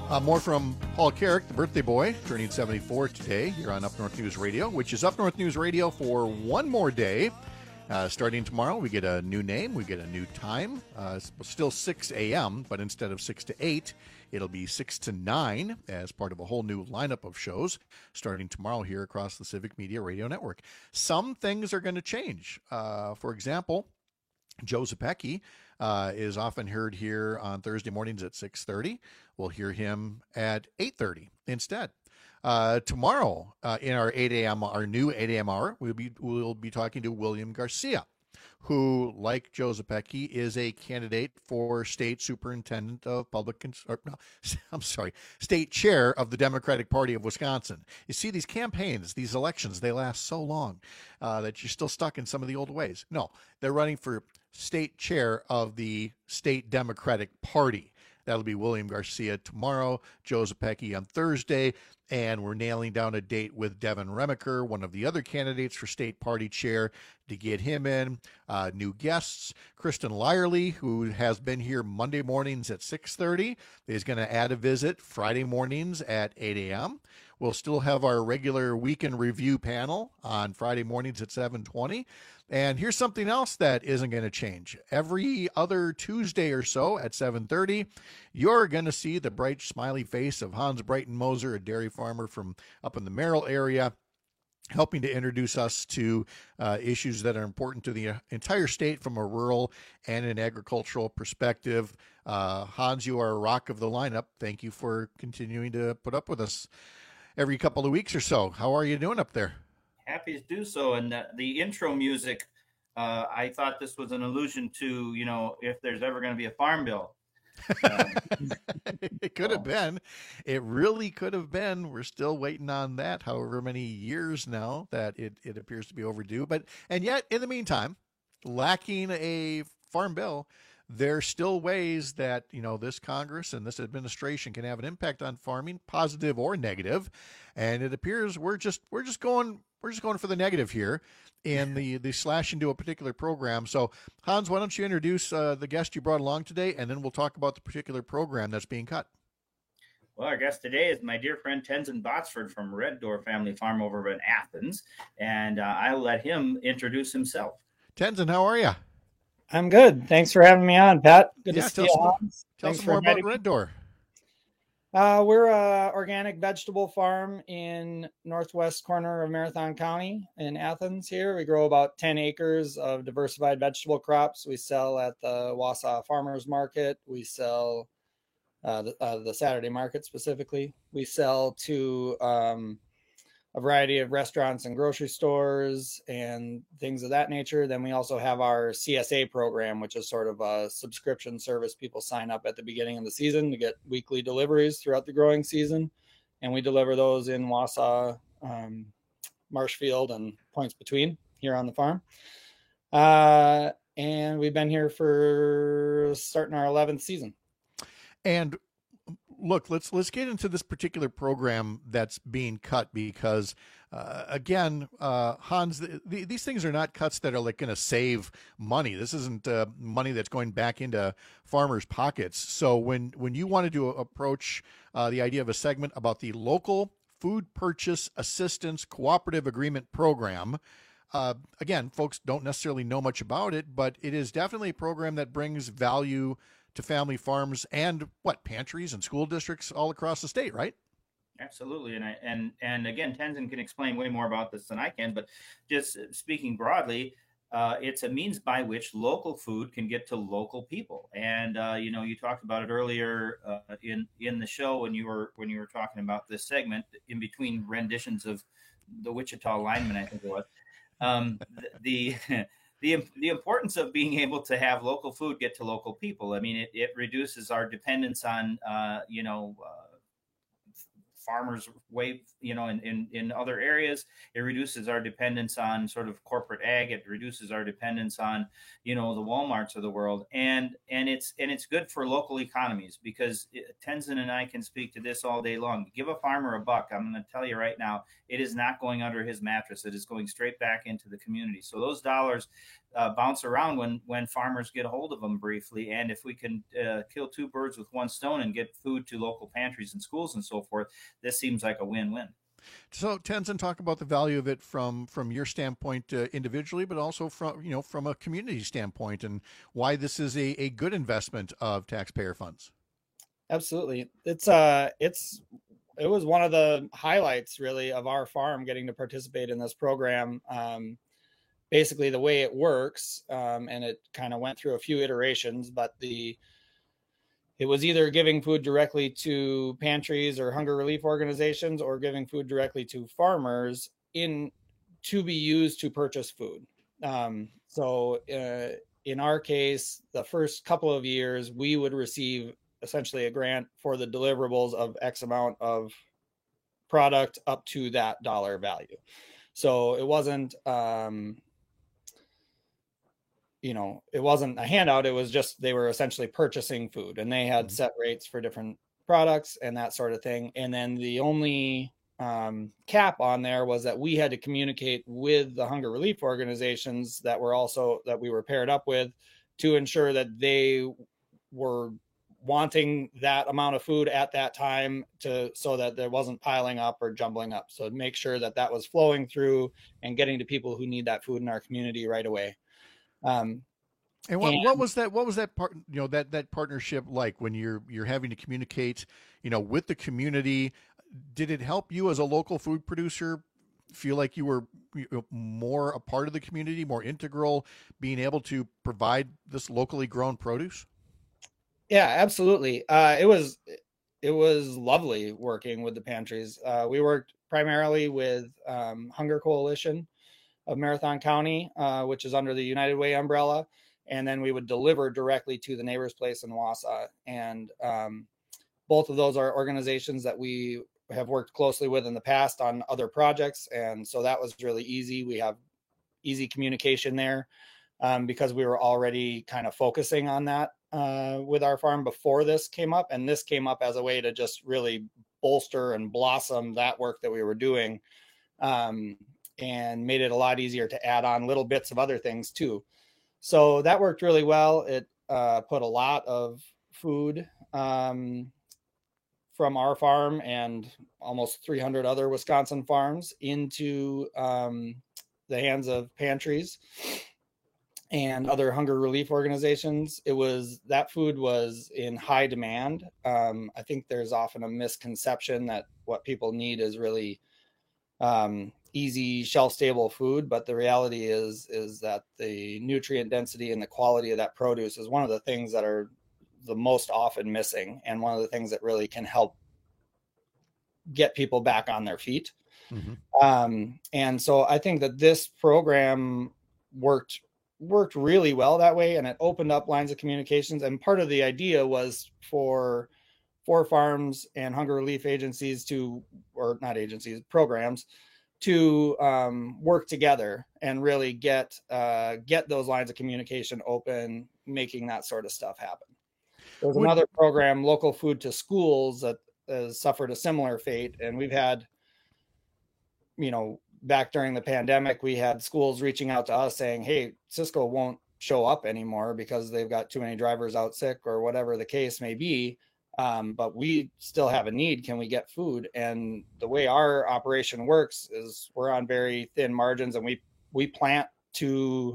Uh, more from Paul Carrick, the birthday boy, turning seventy-four today here on Up North News Radio, which is Up North News Radio for one more day. Uh, starting tomorrow, we get a new name, we get a new time. Uh, it's still six a.m., but instead of six to eight, it'll be six to nine as part of a whole new lineup of shows starting tomorrow here across the Civic Media Radio Network. Some things are going to change. Uh, for example, Joe Zepecki uh, is often heard here on Thursday mornings at six thirty. We'll hear him at eight thirty instead. Uh, tomorrow uh, in our eight a.m., our new eight a.m. hour, we'll be, we'll be talking to William Garcia, who, like Joe Zepecki, is a candidate for state superintendent of public, cons- or, no, I'm sorry, state chair of the Democratic Party of Wisconsin. You see, these campaigns, these elections, they last so long uh, that you're still stuck in some of the old ways. No, they're running for state chair of the state Democratic Party. That'll be William Garcia tomorrow, Joe Zepecki on Thursday, and we're nailing down a date with Devin Remaker, one of the other candidates for state party chair, to get him in. Uh, new guests, Kristen Lyerly, who has been here Monday mornings at six thirty, is going to add a visit Friday mornings at eight a.m. We'll still have our regular weekend review panel on Friday mornings at seven twenty. And here's something else that isn't going to change. Every other Tuesday or so at seven thirty, you're going to see the bright, smiley face of Hans Brighton Moser, a dairy farmer from up in the Merrill area, helping to introduce us to uh, issues that are important to the entire state from a rural and an agricultural perspective. Uh, Hans, you are a rock of the lineup. Thank you for continuing to put up with us every couple of weeks or so. How are you doing up there? Happy to do so. And the, the intro music, uh, I thought this was an allusion to, you know, if there's ever going to be a farm bill. Um, it could have been. It really could have been. We're still waiting on that, however many years now that it, it appears to be overdue. But and yet, in the meantime, lacking a farm bill, there's still ways that, you know, this Congress and this administration can have an impact on farming, positive or negative. And it appears we're just we're just going we're just going for the negative here in the the slash into a particular program. So, Hans, why don't you introduce uh, the guest you brought along today, and then we'll talk about the particular program that's being cut. Well, our guest today is my dear friend Tenzin Botsford from Red Door Family Farm over in Athens, and uh, I'll let him introduce himself. Tenzin, how are you? I'm good. Thanks for having me on, Pat. Good yeah, to see tell you. Some, Hans. tell Thanks some for more about inviting me. Red Door. Uh, we're a organic vegetable farm in northwest corner of Marathon County in Athens here. We grow about ten acres of diversified vegetable crops. We sell at the Wausau Farmers Market. We sell uh, the, uh, the Saturday market specifically. We sell to um, a variety of restaurants and grocery stores and things of that nature. Then we also have our C S A program, which is sort of a subscription service. People sign up at the beginning of the season to get weekly deliveries throughout the growing season. And we deliver those in Wausau, um, Marshfield, and points between here on the farm. Uh, and we've been here for starting our eleventh season. And look, let's let's get into this particular program that's being cut because, uh, again, uh, Hans, the, the, these things are not cuts that are like going to save money. This isn't uh, money that's going back into farmers' pockets. So when when you wanted to approach uh, the idea of a segment about the local food purchase assistance cooperative agreement program, uh, again, folks don't necessarily know much about it, but it is definitely a program that brings value to family farms and what pantries and school districts all across the state, right? Absolutely. And I, and, and again, Tenzin can explain way more about this than I can, but just speaking broadly, uh, it's a means by which local food can get to local people. And, uh, you know, you talked about it earlier uh, in, in the show when you were, when you were talking about this segment in between renditions of the Wichita lineman, I think it was. Um, the, the The, the importance of being able to have local food get to local people. I mean, it, it reduces our dependence on, uh, you know, uh, farmers way, you know, in, in, in other areas. It reduces our dependence on sort of corporate ag. It reduces our dependence on, you know, the Walmarts of the world. And and it's and it's good for local economies because it, Tenzin and I can speak to this all day long. Give a farmer a buck. I'm going to tell you right now, it is not going under his mattress. It is going straight back into the community. So those dollars uh, bounce around when when farmers get a hold of them briefly. And if we can uh, kill two birds with one stone and get food to local pantries and schools and so forth, this seems like a win-win. So, Tenzin, talk about the value of it from from your standpoint uh, individually, but also from you know from a community standpoint, and why this is a, a good investment of taxpayer funds. Absolutely, it's uh, it's it was one of the highlights really of our farm getting to participate in this program. Um, basically, the way it works, um, and it kind of went through a few iterations, but the it was either giving food directly to pantries or hunger relief organizations or giving food directly to farmers in to be used to purchase food. Um, so uh, in our case, the first couple of years, we would receive essentially a grant for the deliverables of X amount of product up to that dollar value. So it wasn't, um, you know, it wasn't a handout. It was just, they were essentially purchasing food, and they had set rates for different products and that sort of thing. And then the only um, cap on there was that we had to communicate with the hunger relief organizations that were also, that we were paired up with, to ensure that they were wanting that amount of food at that time, to, so that there wasn't piling up or jumbling up. So make sure that that was flowing through and getting to people who need that food in our community right away. Um, and what, and what was that, what was that part, you know, that, that partnership like when you're, you're having to communicate, you know, with the community? Did it help you as a local food producer feel like you were more a part of the community, more integral, being able to provide this locally grown produce? Yeah, absolutely. Uh, it was, it was lovely working with the pantries. Uh, we worked primarily with um, Hunger Coalition of Marathon County, uh, which is under the United Way umbrella. And then we would deliver directly to the Neighbor's Place in Wausau. And um, both of those are organizations that we have worked closely with in the past on other projects. And so that was really easy. We have easy communication there um, because we were already kind of focusing on that uh, with our farm before this came up. And this came up as a way to just really bolster and blossom that work that we were doing. Um, and made it a lot easier to add on little bits of other things too. So that worked really well. It uh, put a lot of food um, from our farm and almost three hundred other Wisconsin farms into um, the hands of pantries and other hunger relief organizations. It was, that food was in high demand. Um, I think there's often a misconception that what people need is really um, easy shelf stable food, but the reality is is that the nutrient density and the quality of that produce is one of the things that are the most often missing, and one of the things that really can help get people back on their feet. Mm-hmm. Um, and so I think that this program worked worked really well that way, and it opened up lines of communications. And part of the idea was for for farms and hunger relief agencies to, or not agencies, programs to um, work together and really get uh, get those lines of communication open, making that sort of stuff happen. There's Would, another program, Local Food to Schools, that has suffered a similar fate. And we've had, you know, back during the pandemic, we had schools reaching out to us saying, hey, Cisco won't show up anymore because they've got too many drivers out sick or whatever the case may be. Um, but we still have a need. Can we get food? And the way our operation works is we're on very thin margins, and we, we plant to,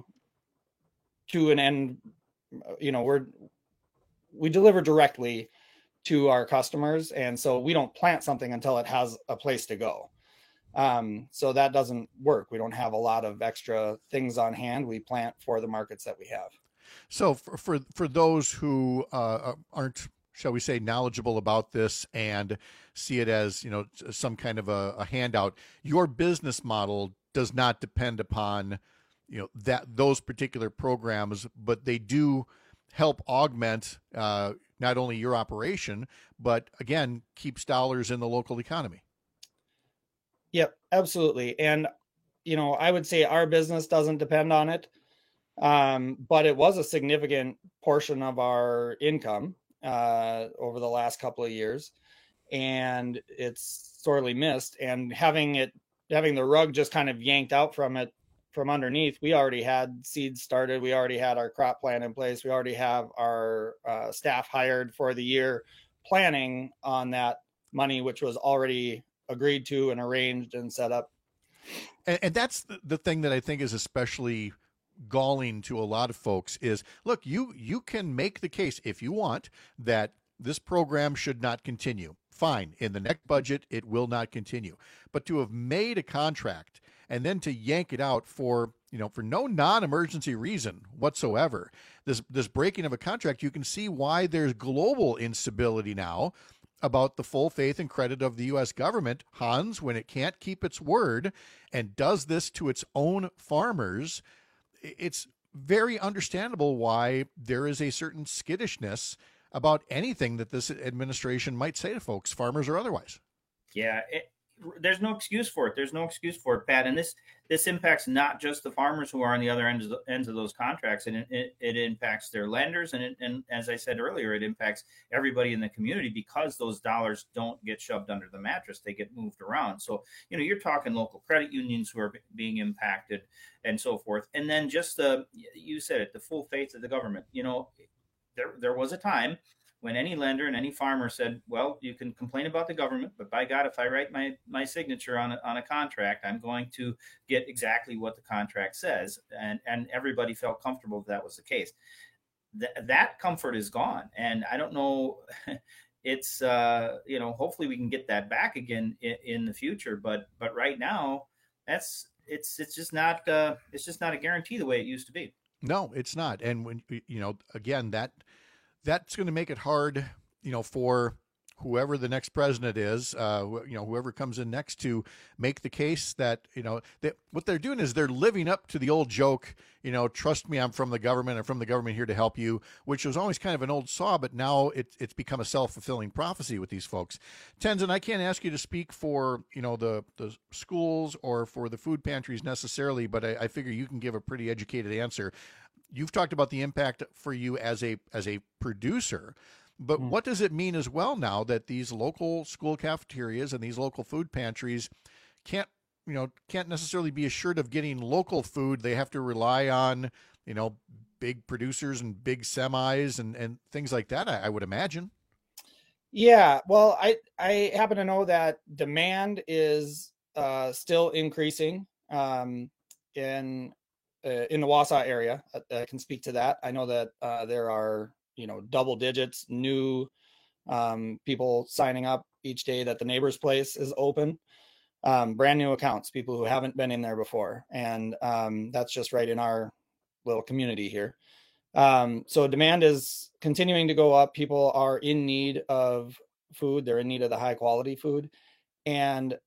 to an end, you know, we're, we deliver directly to our customers. And so we don't plant something until it has a place to go. Um, so that doesn't work. We don't have a lot of extra things on hand. We plant for the markets that we have. So for, for, for those who uh, aren't, shall we say, knowledgeable about this and see it as, you know, some kind of a, a handout, your business model does not depend upon, you know, that those particular programs, but they do help augment uh, not only your operation, but again, keeps dollars in the local economy. Yep, absolutely. And, you know, I would say our business doesn't depend on it, um, but it was a significant portion of our income uh, over the last couple of years, and it's sorely missed. And having it, having the rug just kind of yanked out from it from underneath, we already had seeds started. We already had our crop plan in place. We already have our uh, staff hired for the year, planning on that money, which was already agreed to and arranged and set up. And, and that's the thing that I think is especially galling to a lot of folks is, look, you you can make the case if you want that this program should not continue. Fine. In the next budget, it will not continue. But to have made a contract and then to yank it out for, you know, for no non-emergency reason whatsoever, this this breaking of a contract, you can see why there's global instability now about the full faith and credit of the U S government, Hans, when it can't keep its word and does this to its own farmers. It's very understandable why there is a certain skittishness about anything that this administration might say to folks, farmers or otherwise. Yeah, it, there's no excuse for it. There's no excuse for it, Pat. And this this impacts not just the farmers who are on the other ends of, the, ends of those contracts, and it, it, it impacts their lenders. And, it, and as I said earlier, it impacts everybody in the community because those dollars don't get shoved under the mattress. They get moved around. So, you know, you're talking local credit unions who are b- being impacted and so forth. And then just the, you said it, the full faith of the government. You know, there there was a time when any lender and any farmer said, well, you can complain about the government, but by God, if I write my, my signature on a, on a contract, I'm going to get exactly what the contract says. And, and everybody felt comfortable that, that was the case. Th- that comfort is gone. And I don't know, it's, uh, you know, hopefully we can get that back again in, in the future. But, but right now, that's, it's, it's just not, uh, it's just not a guarantee the way it used to be. No, it's not. And when, you know, again, that, that's going to make it hard, you know, for whoever the next president is, uh, you know, whoever comes in next to make the case that, you know, that what they're doing is they're living up to the old joke, you know, trust me, I'm from the government. I'm from the government here to help you, which was always kind of an old saw, but now it, it's become a self-fulfilling prophecy with these folks. Tenzin, I can't ask you to speak for, you know, the, the schools or for the food pantries necessarily, but I, I figure you can give a pretty educated answer. You've talked about the impact for you as a as a producer, but mm. what does it mean as well now that these local school cafeterias and these local food pantries can't, you know, can't necessarily be assured of getting local food? They have to rely on, you know, big producers and big semis and, and things like that, I, I would imagine. Yeah, well, I, I happen to know that demand is uh, still increasing um, in Uh, in the Wausau area. I, I can speak to that. I know that uh, there are, you know, double digits new um, people signing up each day that the Neighbor's Place is open. Um, brand new accounts, people who haven't been in there before. And um, that's just right in our little community here. Um, so demand is continuing to go up. People are in need of food. They're in need of the high quality food. And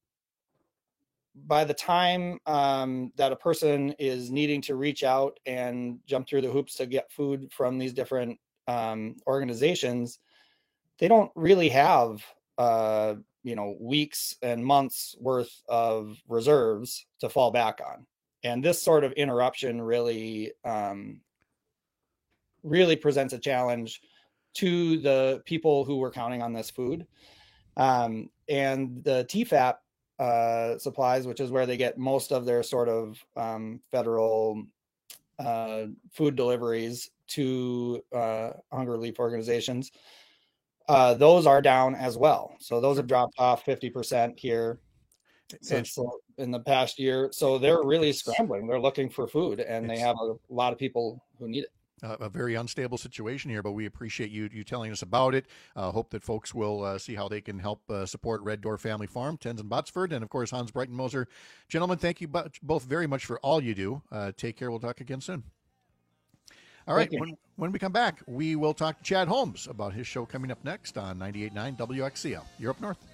by the time um, that a person is needing to reach out and jump through the hoops to get food from these different um, organizations, they don't really have, uh, you know, weeks and months worth of reserves to fall back on. And this sort of interruption really, um, really presents a challenge to the people who were counting on this food. Um, and the T F A P Uh, supplies, which is where they get most of their sort of um, federal uh, food deliveries to uh, hunger relief organizations. Uh, those are down as well. So those have dropped off fifty percent here since in the past year. So they're really scrambling. They're looking for food, and they have a lot of people who need it. Uh, a very unstable situation here, but we appreciate you you telling us about it. Uh, hope that folks will uh, see how they can help uh, support Red Door Family Farm, Tenzin Botsford, and of course Hans Breitenmoser. Gentlemen, thank you both very much for all you do. Uh, take care. We'll talk again soon. All right. When, when we come back, we will talk to Chad Holmes about his show coming up next on ninety-eight point nine W X C L. You're up north.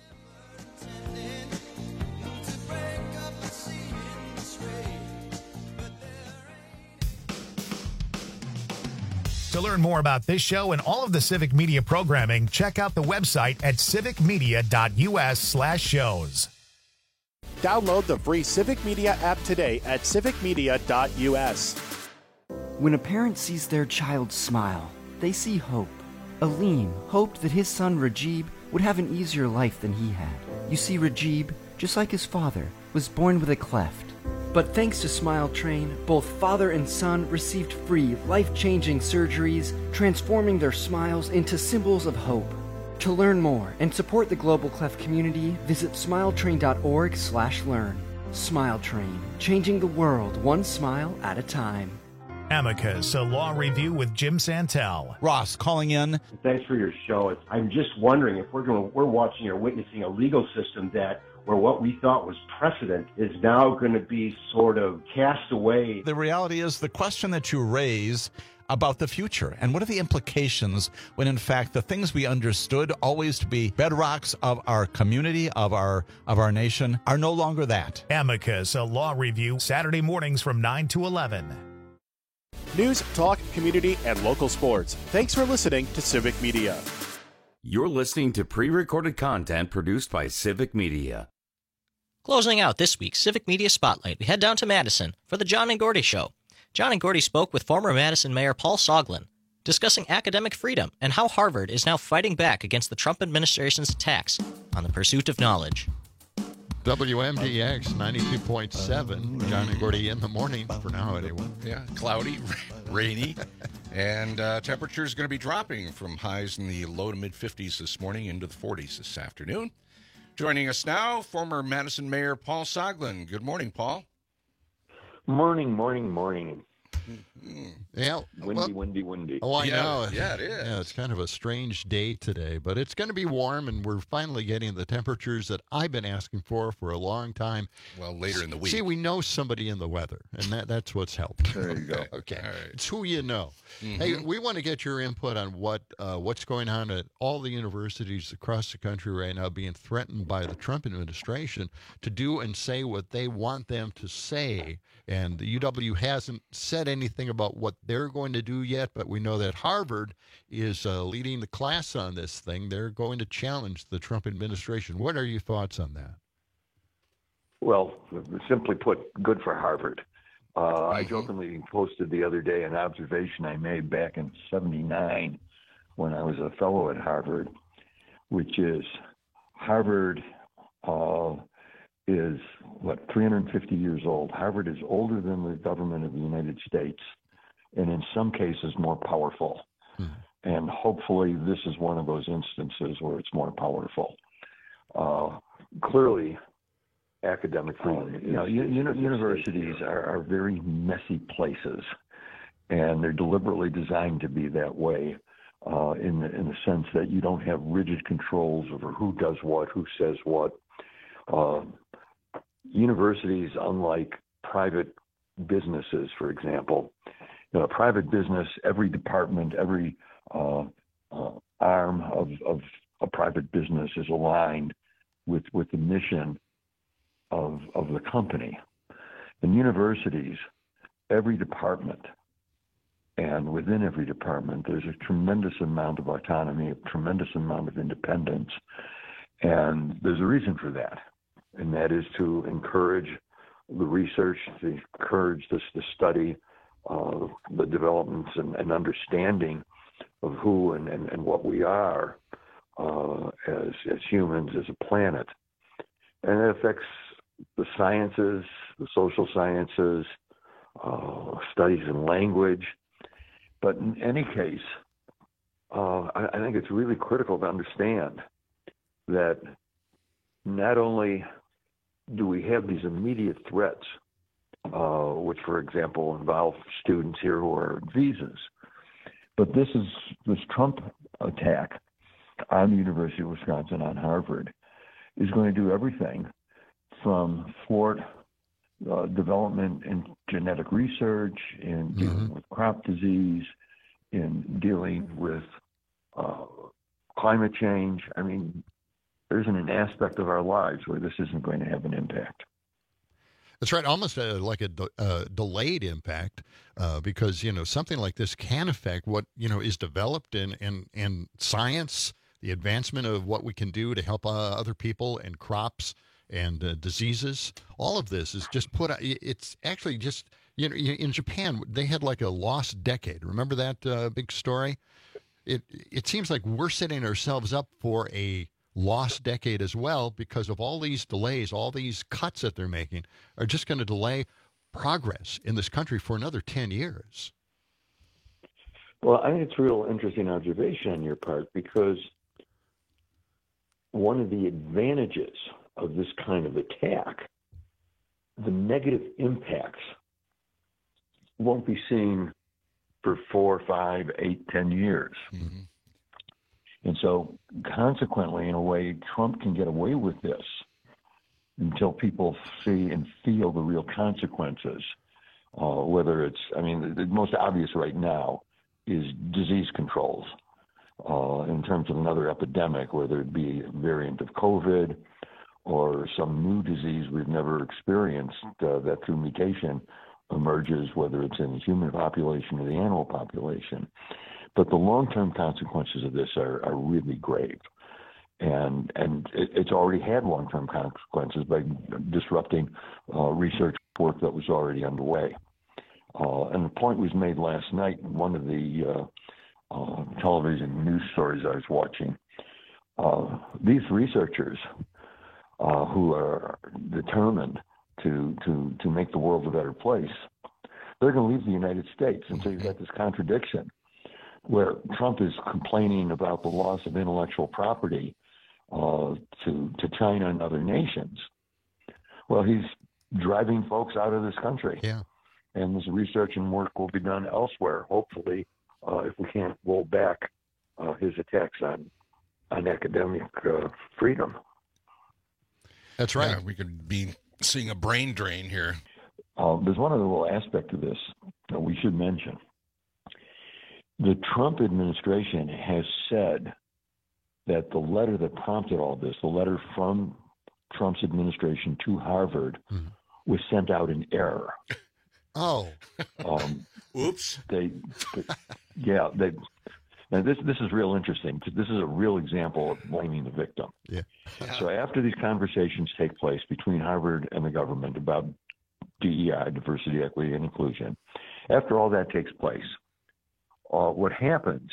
To learn more about this show and all of the Civic Media programming, check out the website at civicmedia.us slash shows. Download the free Civic Media app today at civicmedia dot U S. When a parent sees their child smile, they see hope. Aleem hoped that his son Rajib would have an easier life than he had. You see, Rajib, just like his father, was born with a cleft. But thanks to Smile Train, both father and son received free, life-changing surgeries, transforming their smiles into symbols of hope. To learn more and support the Global Clef community, visit smiletrain.org slash learn. Smile Train, changing the world one smile at a time. Amicus, a law review with Jim Santel. Ross calling in. Thanks for your show. I'm just wondering if we're going we're watching or witnessing a legal system that where what we thought was precedent is now going to be sort of cast away. The reality is the question that you raise about the future and what are the implications when in fact the things we understood always to be bedrocks of our community, of our of our nation, are no longer that. Amicus, a law review, Saturday mornings from nine to eleven. News, talk, community, and local sports. Thanks for listening to Civic Media. You're listening to pre-recorded content produced by Civic Media. Closing out this week's Civic Media Spotlight, we head down to Madison for the John and Gordy Show. John and Gordy spoke with former Madison Mayor Paul Soglin, discussing academic freedom and how Harvard is now fighting back against the Trump administration's attacks on the pursuit of knowledge. W M D X ninety-two point seven, John and Gordy in the morning, for now anyway. Yeah, cloudy, rainy, and uh, temperatures going to be dropping from highs in the low to mid-fifties this morning into the forties this afternoon. Joining us now, former Madison Mayor Paul Soglin. Good morning, Paul. Morning, morning, morning. Mm-hmm. Yeah, windy, well, windy, windy. Oh, I yeah, know. Yeah, it is. Yeah, it's kind of a strange day today, but it's going to be warm, and we're finally getting the temperatures that I've been asking for for a long time. Well, later in the week. See, we know somebody in the weather, and that, that's what's helped. There you go. Okay, all right. It's who you know. Mm-hmm. Hey, we want to get your input on what uh, what's going on at all the universities across the country right now, being threatened by the Trump administration to do and say what they want them to say. And the U W hasn't said anything about what they're going to do yet, but we know that Harvard is uh, leading the class on this thing. They're going to challenge the Trump administration. What are your thoughts on that? Well, simply put, good for Harvard. Uh, mm-hmm. I jokingly posted the other day an observation I made back in seventy-nine when I was a fellow at Harvard, which is Harvard uh, is, what, three hundred fifty years old. Harvard is older than the government of the United States, and in some cases more powerful. Hmm. And hopefully this is one of those instances where it's more powerful. Uh, clearly, academic freedom, you know, u- universities are, are very messy places, and they're deliberately designed to be that way uh, in, the, in the sense that you don't have rigid controls over who does what, who says what. Uh, universities, unlike private businesses, for example, you know, a private business, every department, every uh, uh, arm of, of a private business is aligned with, with the mission of, of the company. In universities, every department, and within every department, there's a tremendous amount of autonomy, a tremendous amount of independence, and there's a reason for that. And that is to encourage the research, to encourage this to study uh, the developments and, and understanding of who and, and, and what we are uh, as as humans, as a planet. And it affects the sciences, the social sciences, uh, studies in language. But in any case, uh, I, I think it's really critical to understand that not only do we have these immediate threats, uh, which, for example, involve students here who are on visas, but this is this Trump attack on the University of Wisconsin, on Harvard, is going to do everything from thwart uh, development in genetic research, in dealing mm-hmm. with crop disease, in dealing with uh, climate change. I mean, there isn't an aspect of our lives where this isn't going to have an impact. That's right, almost a, like a de- uh, delayed impact, uh, because, you know, something like this can affect what, you know, is developed in, in, in science, the advancement of what we can do to help uh, other people and crops and uh, diseases. All of this is just put, it's actually just, you know, in Japan, they had like a lost decade. Remember that uh, big story? It It seems like we're setting ourselves up for a lost decade as well, because of all these delays, all these cuts that they're making are just going to delay progress in this country for another ten years. Well, I think it's a real interesting observation on your part, because one of the advantages of this kind of attack, the negative impacts won't be seen for four, five, eight, ten years. Mm-hmm. And so consequently, in a way, Trump can get away with this until people see and feel the real consequences. Uh, whether it's, I mean, the, the most obvious right now is disease controls. Uh, in terms of another epidemic, whether it be a variant of COVID or some new disease we've never experienced uh, that through mutation emerges, whether it's in the human population or the animal population. But the long-term consequences of this are, are really grave. And and it, it's already had long-term consequences by disrupting uh, research work that was already underway. Uh, and the point was made last night in one of the uh, uh, television news stories I was watching. Uh, these researchers uh, who are determined to, to, to make the world a better place, they're going to leave the United States. And so you've got this contradiction where Trump is complaining about the loss of intellectual property uh, to, to China and other nations. Well, he's driving folks out of this country. Yeah. And this research and work will be done elsewhere, hopefully, uh, if we can't roll back uh, his attacks on, on academic uh, freedom. That's right. Yeah, we could be seeing a brain drain here. Uh, there's one other little aspect of this that we should mention. The Trump administration has said that the letter that prompted all this, the letter from Trump's administration to Harvard, mm-hmm. was sent out in error. Oh. Um, Oops. They, they, yeah, they. Now this this is real interesting because this is a real example of blaming the victim. Yeah. So after these conversations take place between Harvard and the government about D E I, diversity, equity, and inclusion, after all that takes place, uh, what happens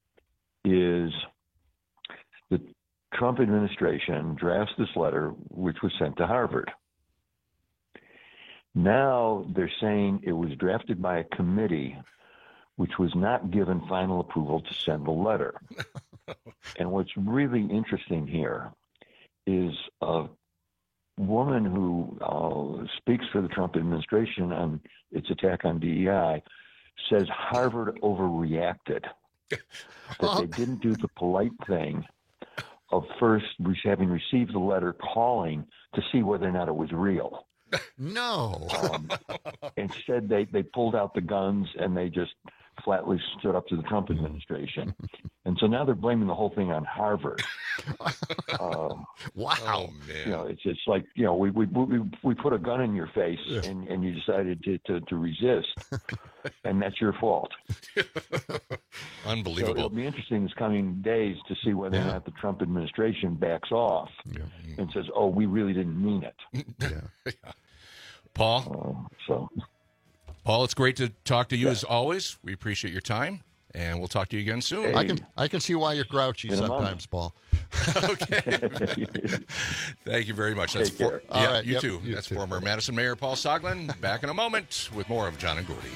is the Trump administration drafts this letter, which was sent to Harvard. Now they're saying it was drafted by a committee which was not given final approval to send the letter. And what's really interesting here is a woman who uh, speaks for the Trump administration on its attack on D E I says Harvard overreacted, that they didn't do the polite thing of first having received the letter calling to see whether or not it was real. No. Um, instead, they, they pulled out the guns and they just flatly stood up to the Trump administration. And so now they're blaming the whole thing on Harvard. Uh, wow. Oh, man. You know, it's it's like, you know, we we we, we put a gun in your face and, and you decided to, to, to resist, and that's your fault. Unbelievable. So it'll be interesting this coming days to see whether yeah. or not the Trump administration backs off yeah. and says, oh, we really didn't mean it. Yeah. yeah. Paul? Uh, so, Paul, it's great to talk to you yeah. as always. We appreciate your time, and we'll talk to you again soon. Hey. I can I can see why you're grouchy In sometimes, Paul. Okay. Thank you very much. That's Take for, care. yeah, All right, you yep, too. you That's too. former Madison Mayor Paul Soglin. Back in a moment with more of John and Gordy.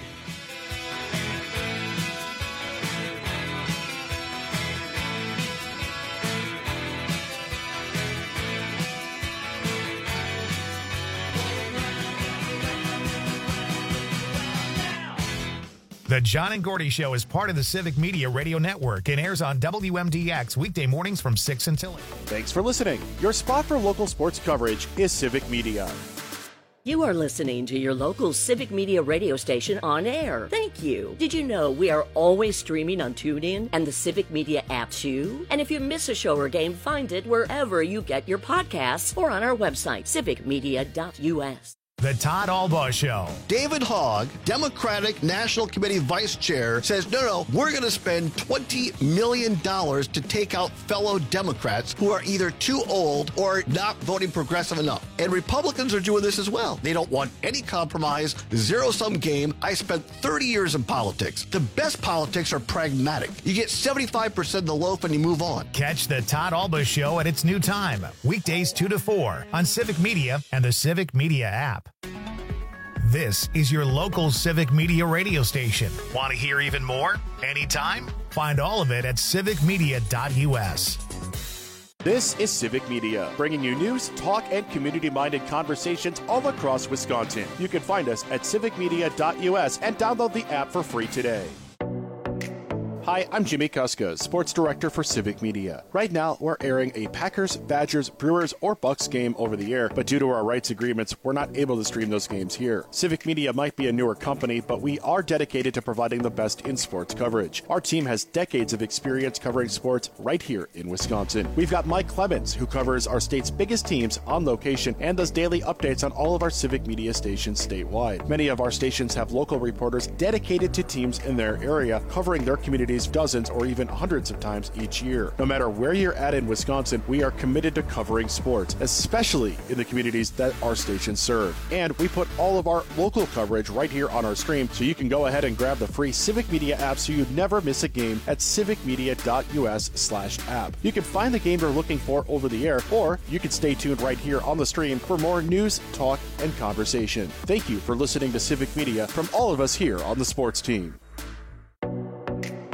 The John and Gordy Show is part of the Civic Media Radio Network and airs on W M D X weekday mornings from six until eight. Thanks for listening. Your spot for local sports coverage is Civic Media. You are listening to your local Civic Media radio station on air. Thank you. Did you know we are always streaming on TuneIn and the Civic Media app too? And if you miss a show or game, find it wherever you get your podcasts or on our website, civic media dot U S. The Todd Albaugh Show. David Hogg, Democratic National Committee Vice Chair, says, no, no, we're going to spend twenty million dollars to take out fellow Democrats who are either too old or not voting progressive enough. And Republicans are doing this as well. They don't want any compromise, zero-sum game. I spent thirty years in politics. The best politics are pragmatic. You get seventy-five percent of the loaf and you move on. Catch the Todd Albaugh Show at its new time, weekdays two to four on Civic Media and the Civic Media app. This is your local Civic Media radio station. Want to hear even more? Anytime? Find all of it at civic media dot U S. This is Civic Media, bringing you news, talk, and community-minded conversations all across Wisconsin. You can find us at civic media dot U S and download the app for free today. Hi, I'm Jimmy Kuska, Sports Director for Civic Media. Right now, we're airing a Packers, Badgers, Brewers, or Bucks game over the air, but due to our rights agreements, we're not able to stream those games here. Civic Media might be a newer company, but we are dedicated to providing the best in sports coverage. Our team has decades of experience covering sports right here in Wisconsin. We've got Mike Clemens, who covers our state's biggest teams on location and does daily updates on all of our Civic Media stations statewide. Many of our stations have local reporters dedicated to teams in their area, covering their communities dozens or even hundreds of times each year. No matter where you're at in Wisconsin, we are committed to covering sports, especially in the communities that our stations serve. And we put all of our local coverage right here on our stream, so you can go ahead and grab the free Civic Media app so you never miss a game at civic media dot U S slash app. You can find the game you're looking for over the air, or you can stay tuned right here on the stream for more news, talk, and conversation. Thank you for listening to Civic Media from all of us here on the sports team.